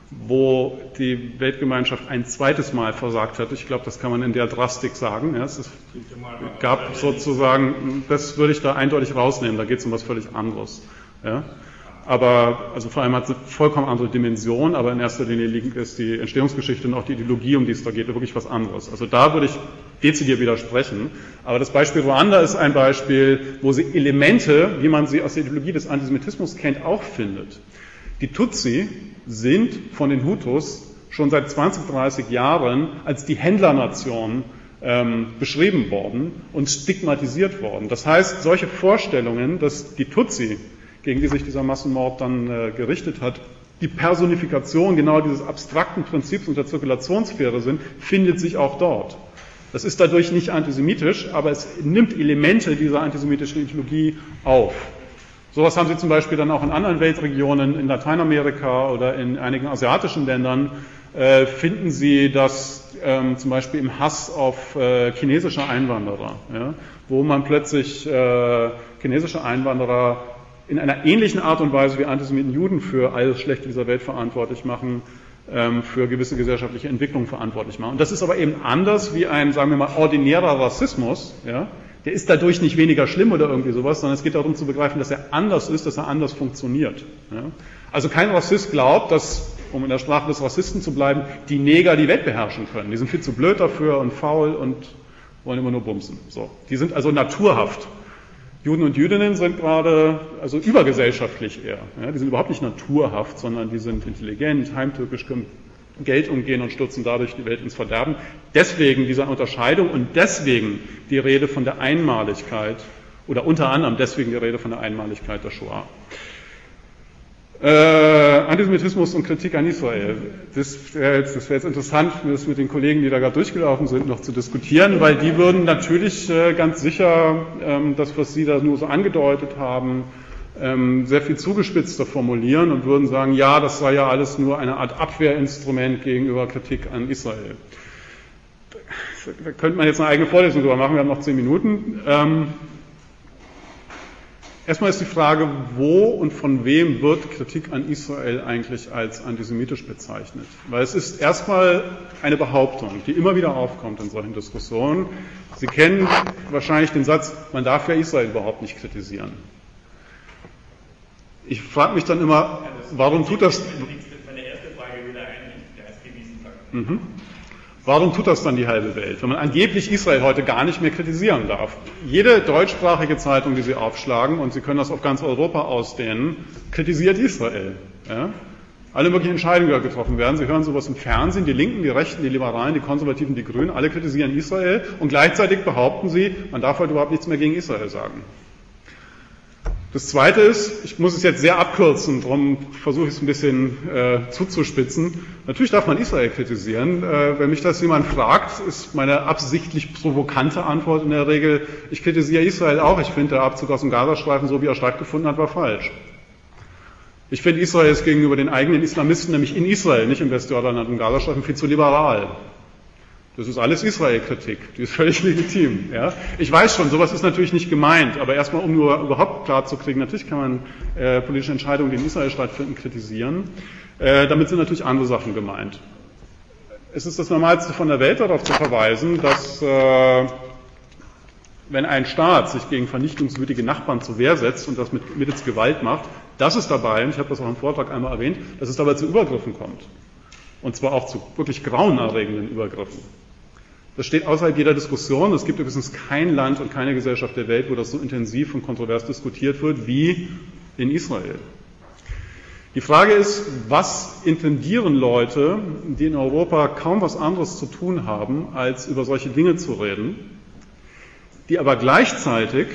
wo die Weltgemeinschaft ein zweites Mal versagt hat. Ich glaube, das kann man in der Drastik sagen. Ja, es ist, gab sozusagen, das würde ich da eindeutig rausnehmen, da geht es um was völlig anderes. Ja. Aber, also vor allem hat es eine vollkommen andere Dimension, aber in erster Linie liegt ist die Entstehungsgeschichte und auch die Ideologie, um die es da geht, wirklich was anderes. Also da würde ich dezidiert widersprechen. Aber das Beispiel Ruanda ist ein Beispiel, wo sie Elemente, wie man sie aus der Ideologie des Antisemitismus kennt, auch findet. Die Tutsi sind von den Hutus schon seit zwanzig, dreißig Jahren als die Händlernation ähm, beschrieben worden und stigmatisiert worden. Das heißt, solche Vorstellungen, dass die Tutsi, gegen die sich dieser Massenmord dann äh, gerichtet hat, die Personifikation genau dieses abstrakten Prinzips und der Zirkulationssphäre sind, findet sich auch dort. Das ist dadurch nicht antisemitisch, aber es nimmt Elemente dieser antisemitischen Ideologie auf. Sowas haben Sie zum Beispiel dann auch in anderen Weltregionen, in Lateinamerika oder in einigen asiatischen Ländern, äh, finden Sie das ähm, zum Beispiel im Hass auf äh, chinesische Einwanderer, ja, wo man plötzlich äh, chinesische Einwanderer in einer ähnlichen Art und Weise wie Antisemiten Juden für alles Schlechte dieser Welt verantwortlich machen, ähm, für gewisse gesellschaftliche Entwicklungen verantwortlich machen. Und das ist aber eben anders wie ein, sagen wir mal, ordinärer Rassismus, ja. Der ist dadurch nicht weniger schlimm oder irgendwie sowas, sondern es geht darum zu begreifen, dass er anders ist, dass er anders funktioniert. Ja? Also kein Rassist glaubt, dass, um in der Sprache des Rassisten zu bleiben, die Neger die Welt beherrschen können. Die sind viel zu blöd dafür und faul und wollen immer nur bumsen. So. Die sind also naturhaft. Juden und Jüdinnen sind gerade also übergesellschaftlich eher. Ja? Die sind überhaupt nicht naturhaft, sondern die sind intelligent, heimtückisch, können Geld umgehen und stürzen dadurch die Welt ins Verderben. Deswegen diese Unterscheidung und deswegen die Rede von der Einmaligkeit oder unter anderem deswegen die Rede von der Einmaligkeit der Shoah. Äh, Antisemitismus und Kritik an Israel. Das wäre jetzt, das wäre jetzt interessant, das mit den Kollegen, die da gerade durchgelaufen sind, noch zu diskutieren, weil die würden natürlich äh, ganz sicher ähm, das, was Sie da nur so angedeutet haben, sehr viel zugespitzter formulieren und würden sagen, ja, das sei ja alles nur eine Art Abwehrinstrument gegenüber Kritik an Israel. Da könnte man jetzt eine eigene Vorlesung drüber machen, wir haben noch zehn Minuten. Ähm, erstmal ist die Frage, wo und von wem wird Kritik an Israel eigentlich als antisemitisch bezeichnet? Weil es ist erstmal eine Behauptung, die immer wieder aufkommt in solchen Diskussionen. Sie kennen wahrscheinlich den Satz, man darf ja Israel überhaupt nicht kritisieren. Ich frage mich dann immer, warum tut das... Mhm. Warum tut das dann die halbe Welt, wenn man angeblich Israel heute gar nicht mehr kritisieren darf? Jede deutschsprachige Zeitung, die Sie aufschlagen, und Sie können das auf ganz Europa ausdehnen, kritisiert Israel. Ja? Alle möglichen Entscheidungen, die getroffen werden. Sie hören sowas im Fernsehen, die Linken, die Rechten, die Liberalen, die Konservativen, die Grünen, alle kritisieren Israel und gleichzeitig behaupten sie, man darf halt überhaupt nichts mehr gegen Israel sagen. Das Zweite ist, ich muss es jetzt sehr abkürzen, darum versuche ich es ein bisschen äh, zuzuspitzen. Natürlich darf man Israel kritisieren. Äh, wenn mich das jemand fragt, ist meine absichtlich provokante Antwort in der Regel, ich kritisiere Israel auch. Ich finde, der Abzug aus dem Gazastreifen, so wie er stattgefunden hat, war falsch. Ich finde, Israel ist gegenüber den eigenen Islamisten, nämlich in Israel, nicht im Westjordan und im Gazastreifen, viel zu liberal. Das ist alles Israel-Kritik, die ist völlig legitim. Ja? Ich weiß schon, sowas ist natürlich nicht gemeint, aber erstmal, um nur überhaupt klar zu kriegen, natürlich kann man äh, politische Entscheidungen, die in Israel stattfinden, kritisieren. Äh, damit sind natürlich andere Sachen gemeint. Es ist das Normalste von der Welt, darauf zu verweisen, dass äh, wenn ein Staat sich gegen vernichtungswürdige Nachbarn zur Wehr setzt und das mit, mittels Gewalt macht, dass es dabei, und ich habe das auch im Vortrag einmal erwähnt, dass es dabei zu Übergriffen kommt. Und zwar auch zu wirklich grauenerregenden Übergriffen. Das steht außerhalb jeder Diskussion. Es gibt übrigens kein Land und keine Gesellschaft der Welt, wo das so intensiv und kontrovers diskutiert wird wie in Israel. Die Frage ist, was intendieren Leute, die in Europa kaum was anderes zu tun haben, als über solche Dinge zu reden, die aber gleichzeitig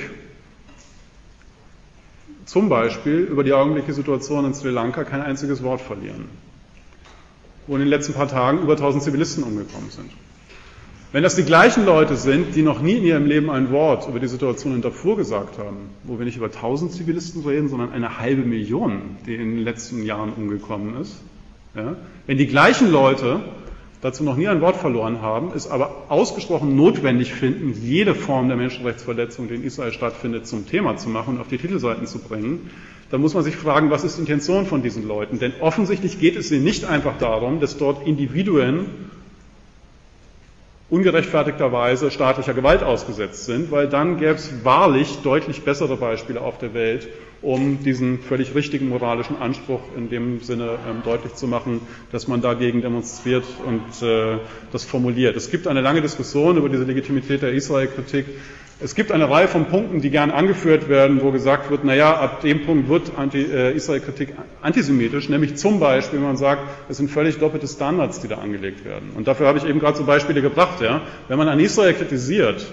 zum Beispiel über die augenblickliche Situation in Sri Lanka kein einziges Wort verlieren, wo in den letzten paar Tagen über tausend Zivilisten umgekommen sind. Wenn das die gleichen Leute sind, die noch nie in ihrem Leben ein Wort über die Situation in Darfur gesagt haben, wo wir nicht über tausend Zivilisten reden, sondern eine halbe Million, die in den letzten Jahren umgekommen ist, ja, wenn die gleichen Leute dazu noch nie ein Wort verloren haben, es aber ausgesprochen notwendig finden, jede Form der Menschenrechtsverletzung, die in Israel stattfindet, zum Thema zu machen und auf die Titelseiten zu bringen, dann muss man sich fragen, was ist die Intention von diesen Leuten? Denn offensichtlich geht es ihnen nicht einfach darum, dass dort Individuen ungerechtfertigterweise staatlicher Gewalt ausgesetzt sind, weil dann gäbe es wahrlich deutlich bessere Beispiele auf der Welt, um diesen völlig richtigen moralischen Anspruch in dem Sinne ähm, deutlich zu machen, dass man dagegen demonstriert und äh, das formuliert. Es gibt eine lange Diskussion über diese Legitimität der Israel-Kritik. Es gibt eine Reihe von Punkten, die gern angeführt werden, wo gesagt wird, naja, ab dem Punkt wird Anti, äh, Israel-Kritik antisemitisch, nämlich zum Beispiel, wenn man sagt, es sind völlig doppelte Standards, die da angelegt werden. Und dafür habe ich eben gerade so Beispiele gebracht. Ja? Wenn man an Israel kritisiert,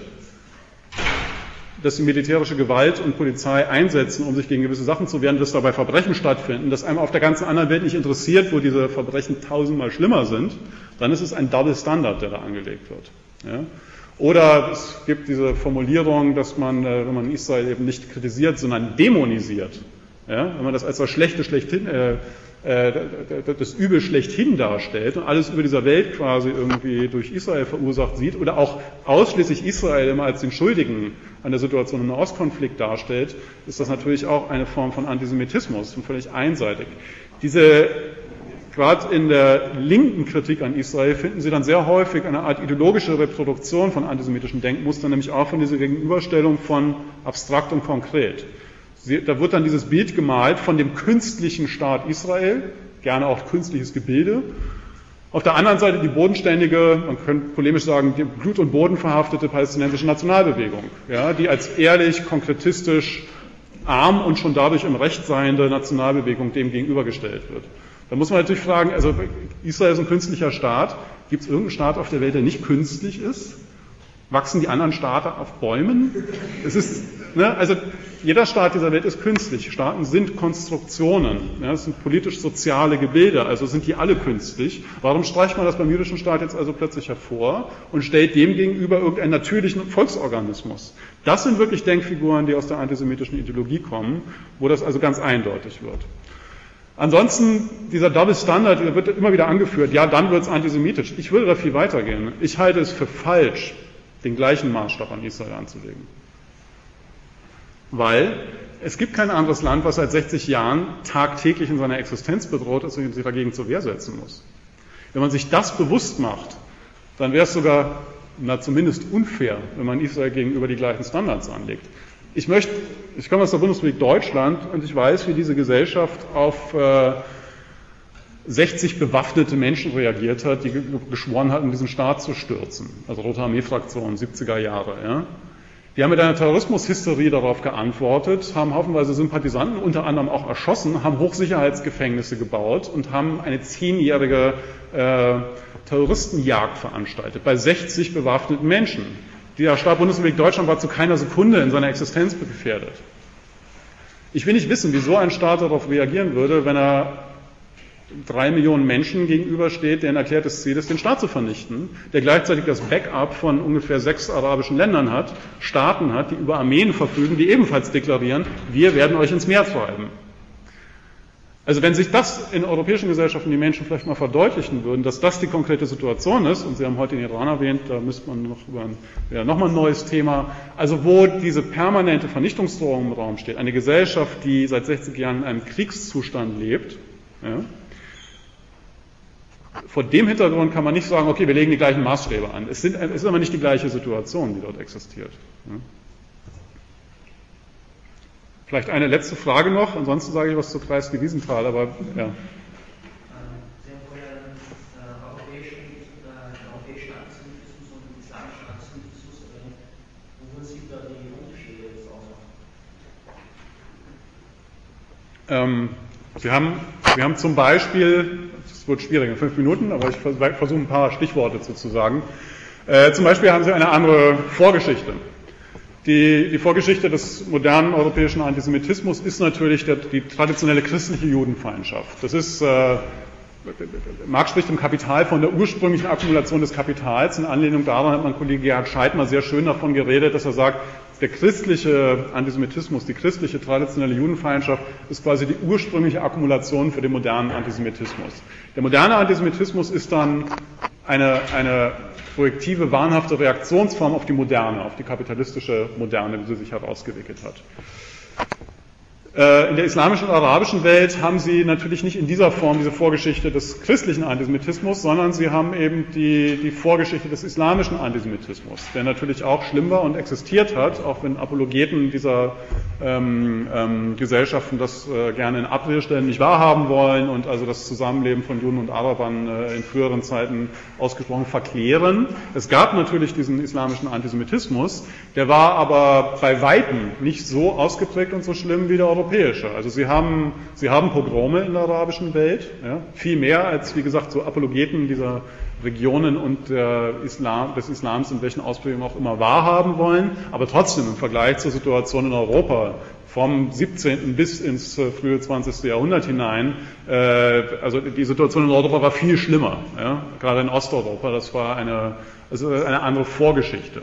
dass sie militärische Gewalt und Polizei einsetzen, um sich gegen gewisse Sachen zu wehren, dass dabei Verbrechen stattfinden, dass einem auf der ganzen anderen Welt nicht interessiert, wo diese Verbrechen tausendmal schlimmer sind, dann ist es ein Double Standard, der da angelegt wird. Ja? Oder es gibt diese Formulierung, dass man, wenn man Israel eben nicht kritisiert, sondern dämonisiert, ja? Wenn man das als das Schlechte schlechthin, äh, äh, das Übel schlechthin darstellt und alles über dieser Welt quasi irgendwie durch Israel verursacht sieht oder auch ausschließlich Israel immer als den Schuldigen an der Situation im Nahostkonflikt darstellt, ist das natürlich auch eine Form von Antisemitismus und völlig einseitig. Diese Gerade in der linken Kritik an Israel finden Sie dann sehr häufig eine Art ideologische Reproduktion von antisemitischen Denkmustern, nämlich auch von dieser Gegenüberstellung von abstrakt und konkret. Sie, da wird dann dieses Bild gemalt von dem künstlichen Staat Israel, gerne auch künstliches Gebilde. Auf der anderen Seite die bodenständige, man könnte polemisch sagen, die blut- und bodenverhaftete palästinensische Nationalbewegung, ja, die als ehrlich, konkretistisch, arm und schon dadurch im Recht seiende Nationalbewegung dem gegenübergestellt wird. Da muss man natürlich fragen, also Israel ist ein künstlicher Staat. Gibt es irgendeinen Staat auf der Welt, der nicht künstlich ist? Wachsen die anderen Staaten auf Bäumen? Es ist, ne, also jeder Staat dieser Welt ist künstlich. Staaten sind Konstruktionen. Ja, das sind politisch-soziale Gebilde, also sind die alle künstlich. Warum streicht man das beim jüdischen Staat jetzt also plötzlich hervor und stellt dem gegenüber irgendeinen natürlichen Volksorganismus? Das sind wirklich Denkfiguren, die aus der antisemitischen Ideologie kommen, wo das also ganz eindeutig wird. Ansonsten, dieser Double Standard, der wird immer wieder angeführt, ja, dann wird es antisemitisch. Ich würde da viel weitergehen. Ich halte es für falsch, den gleichen Maßstab an Israel anzulegen. Weil es gibt kein anderes Land, was seit sechzig Jahren tagtäglich in seiner Existenz bedroht ist und sich dagegen zur Wehr setzen muss. Wenn man sich das bewusst macht, dann wäre es sogar, na, zumindest unfair, wenn man Israel gegenüber die gleichen Standards anlegt. Ich möchte, ich komme aus der Bundesrepublik Deutschland und ich weiß, wie diese Gesellschaft auf äh, sechzig bewaffnete Menschen reagiert hat, die geschworen hatten, diesen Staat zu stürzen. Also Rote Armee-Fraktion, siebziger Jahre. Ja. Die haben mit einer Terrorismushysterie darauf geantwortet, haben haufenweise Sympathisanten unter anderem auch erschossen, haben Hochsicherheitsgefängnisse gebaut und haben eine zehnjährige äh, Terroristenjagd veranstaltet bei sechzig bewaffneten Menschen. Der Staat Bundesrepublik Deutschland war zu keiner Sekunde in seiner Existenz gefährdet. Ich will nicht wissen, wie so ein Staat darauf reagieren würde, wenn er drei Millionen Menschen gegenübersteht, deren erklärtes Ziel ist, den Staat zu vernichten, der gleichzeitig das Backup von ungefähr sechs arabischen Ländern hat, Staaten hat, die über Armeen verfügen, die ebenfalls deklarieren, wir werden euch ins Meer treiben. Also wenn sich das in europäischen Gesellschaften die Menschen vielleicht mal verdeutlichen würden, dass das die konkrete Situation ist, und Sie haben heute den Iran erwähnt, da müsste man noch über ein, ja, nochmal ein neues Thema, also wo diese permanente Vernichtungsdrohung im Raum steht, eine Gesellschaft, die seit sechzig Jahren in einem Kriegszustand lebt, ja, vor dem Hintergrund kann man nicht sagen, okay, wir legen die gleichen Maßstäbe an. Es, sind, es ist aber nicht die gleiche Situation, die dort existiert. Ja. Vielleicht eine letzte Frage noch, ansonsten sage ich was zu Kreisky Wiesenthal, aber ja. Sie haben vorher den europäischen, den europäischen Antisemitismus und den islamischen Antisemitismus erwähnt. Wo sieht da die Unterschiede jetzt aus? Ähm, wir, haben, wir haben zum Beispiel, es wird schwierig in fünf Minuten, aber ich versuche ein paar Stichworte zu sagen. Äh, zum Beispiel haben Sie eine andere Vorgeschichte. Die, die Vorgeschichte des modernen europäischen Antisemitismus ist natürlich der, die traditionelle christliche Judenfeindschaft. Das ist, äh, Marx spricht im Kapital von der ursprünglichen Akkumulation des Kapitals. In Anlehnung daran hat mein Kollege Gerhard Scheidmar sehr schön davon geredet, dass er sagt, der christliche Antisemitismus, die christliche traditionelle Judenfeindschaft ist quasi die ursprüngliche Akkumulation für den modernen Antisemitismus. Der moderne Antisemitismus ist dann eine, eine projektive, wahnhafte Reaktionsform auf die Moderne, auf die kapitalistische Moderne, wie sie sich herausgewickelt hat. In der islamischen und arabischen Welt haben Sie natürlich nicht in dieser Form diese Vorgeschichte des christlichen Antisemitismus, sondern Sie haben eben die, die Vorgeschichte des islamischen Antisemitismus, der natürlich auch schlimm war und existiert hat, auch wenn Apologeten dieser ähm, ähm, Gesellschaften das äh, gerne in Abrede stellen, nicht wahrhaben wollen und also das Zusammenleben von Juden und Arabern äh, in früheren Zeiten ausgesprochen verklären. Es gab natürlich diesen islamischen Antisemitismus, der war aber bei Weitem nicht so ausgeprägt und so schlimm wie der europäische. Also Sie haben, Sie haben Pogrome in der arabischen Welt, ja, viel mehr als, wie gesagt, so Apologeten dieser Regionen und der Islam, des Islams, in welchen Ausprägungen auch immer wahrhaben wollen, aber trotzdem im Vergleich zur Situation in Europa vom siebzehnten bis ins äh, frühe zwanzigste Jahrhundert hinein, äh, also die Situation in Europa war viel schlimmer, ja, gerade in Osteuropa, das war eine, also eine andere Vorgeschichte.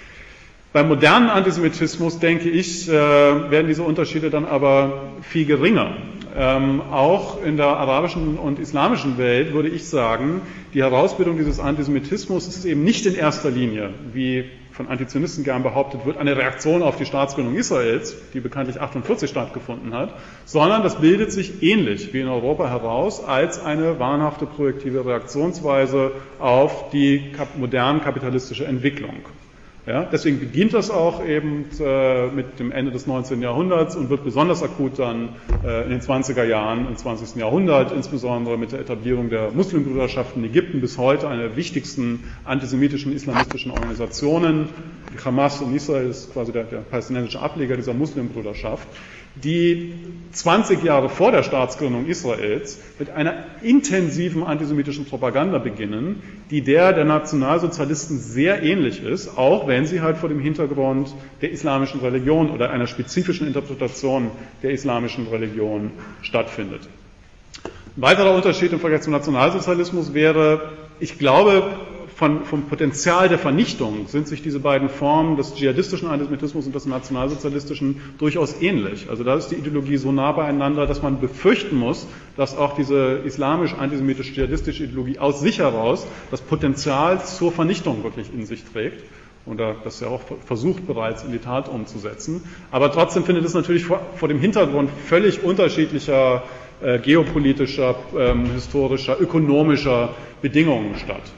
Beim modernen Antisemitismus, denke ich, äh, werden diese Unterschiede dann aber viel geringer. Ähm, auch in der arabischen und islamischen Welt würde ich sagen, die Herausbildung dieses Antisemitismus ist eben nicht in erster Linie, wie von Antizionisten gern behauptet wird, eine Reaktion auf die Staatsgründung Israels, die bekanntlich achtundvierzig stattgefunden hat, sondern das bildet sich ähnlich wie in Europa heraus als eine wahnhafte projektive Reaktionsweise auf die kap- moderne kapitalistische Entwicklung. Ja, deswegen beginnt das auch eben äh, mit dem Ende des neunzehnten Jahrhunderts und wird besonders akut dann äh, in den zwanziger Jahren, im zwanzigsten Jahrhundert, insbesondere mit der Etablierung der Muslimbruderschaft in Ägypten, bis heute eine der wichtigsten antisemitischen islamistischen Organisationen. Die Hamas in Israel ist quasi der, der palästinensische Ableger dieser Muslimbruderschaft, die zwanzig Jahre vor der Staatsgründung Israels mit einer intensiven antisemitischen Propaganda beginnen, die der der Nationalsozialisten sehr ähnlich ist, auch wenn sie halt vor dem Hintergrund der islamischen Religion oder einer spezifischen Interpretation der islamischen Religion stattfindet. Ein weiterer Unterschied im Vergleich zum Nationalsozialismus wäre, ich glaube, Von, vom Potenzial der Vernichtung sind sich diese beiden Formen des dschihadistischen Antisemitismus und des nationalsozialistischen durchaus ähnlich. Also da ist die Ideologie so nah beieinander, dass man befürchten muss, dass auch diese islamisch-antisemitisch-dschihadistische Ideologie aus sich heraus das Potenzial zur Vernichtung wirklich in sich trägt. Und das ja auch versucht bereits in die Tat umzusetzen. Aber trotzdem findet es natürlich vor, vor dem Hintergrund völlig unterschiedlicher äh, geopolitischer, ähm, historischer, ökonomischer Bedingungen statt.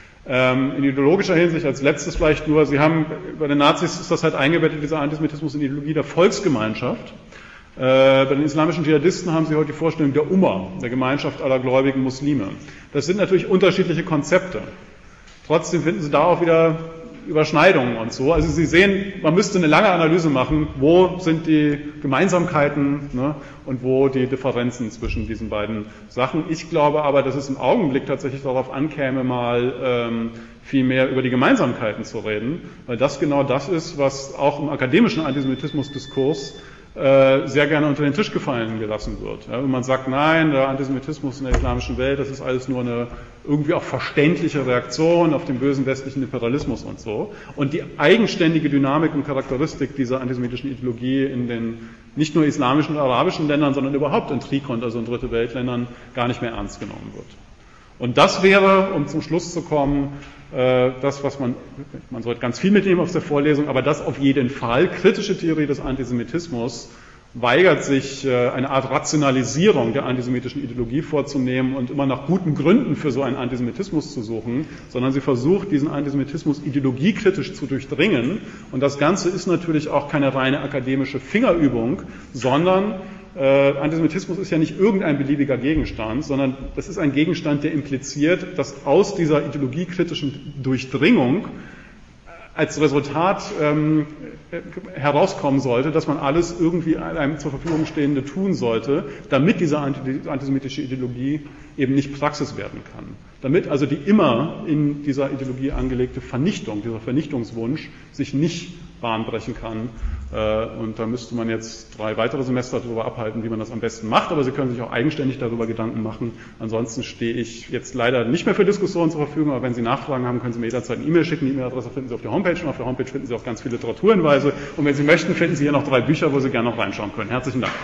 In ideologischer Hinsicht als letztes vielleicht nur, Sie haben, bei den Nazis ist das halt eingebettet, dieser Antisemitismus in die Ideologie der Volksgemeinschaft. Bei den islamischen Dschihadisten haben Sie heute die Vorstellung der Umma, der Gemeinschaft aller gläubigen Muslime. Das sind natürlich unterschiedliche Konzepte. Trotzdem finden Sie da auch wieder Überschneidungen und so. Also Sie sehen, man müsste eine lange Analyse machen, wo sind die Gemeinsamkeiten, ne, und wo die Differenzen zwischen diesen beiden Sachen. Ich glaube aber, dass es im Augenblick tatsächlich darauf ankäme, mal ähm, viel mehr über die Gemeinsamkeiten zu reden, weil das genau das ist, was auch im akademischen Antisemitismusdiskurs äh, sehr gerne unter den Tisch gefallen gelassen wird. Ja, wenn man sagt, nein, der Antisemitismus in der islamischen Welt, das ist alles nur eine irgendwie auch verständliche Reaktion auf den bösen westlichen Imperialismus und so. Und die eigenständige Dynamik und Charakteristik dieser antisemitischen Ideologie in den nicht nur islamischen und arabischen Ländern, sondern überhaupt in Trikont, also in Dritte Weltländern, gar nicht mehr ernst genommen wird. Und das wäre, um zum Schluss zu kommen, das, was man, man sollte ganz viel mitnehmen aus der Vorlesung, aber das auf jeden Fall, kritische Theorie des Antisemitismus weigert sich, eine Art Rationalisierung der antisemitischen Ideologie vorzunehmen und immer nach guten Gründen für so einen Antisemitismus zu suchen, sondern sie versucht, diesen Antisemitismus ideologiekritisch zu durchdringen. Und das Ganze ist natürlich auch keine reine akademische Fingerübung, sondern Äh, Antisemitismus ist ja nicht irgendein beliebiger Gegenstand, sondern das ist ein Gegenstand, der impliziert, dass aus dieser ideologiekritischen Durchdringung als Resultat ähm, herauskommen sollte, dass man alles irgendwie einem zur Verfügung Stehende tun sollte, damit diese antisemitische Ideologie eben nicht Praxis werden kann. Damit also die immer in dieser Ideologie angelegte Vernichtung, dieser Vernichtungswunsch sich nicht Bahn brechen kann. Und da müsste man jetzt drei weitere Semester darüber abhalten, wie man das am besten macht, aber Sie können sich auch eigenständig darüber Gedanken machen. Ansonsten stehe ich jetzt leider nicht mehr für Diskussionen zur Verfügung, aber wenn Sie Nachfragen haben, können Sie mir jederzeit eine E-Mail schicken. Die E-Mail-Adresse finden Sie auf der Homepage und auf der Homepage finden Sie auch ganz viele Literaturhinweise. Und wenn Sie möchten, finden Sie hier noch drei Bücher, wo Sie gerne noch reinschauen können. Herzlichen Dank.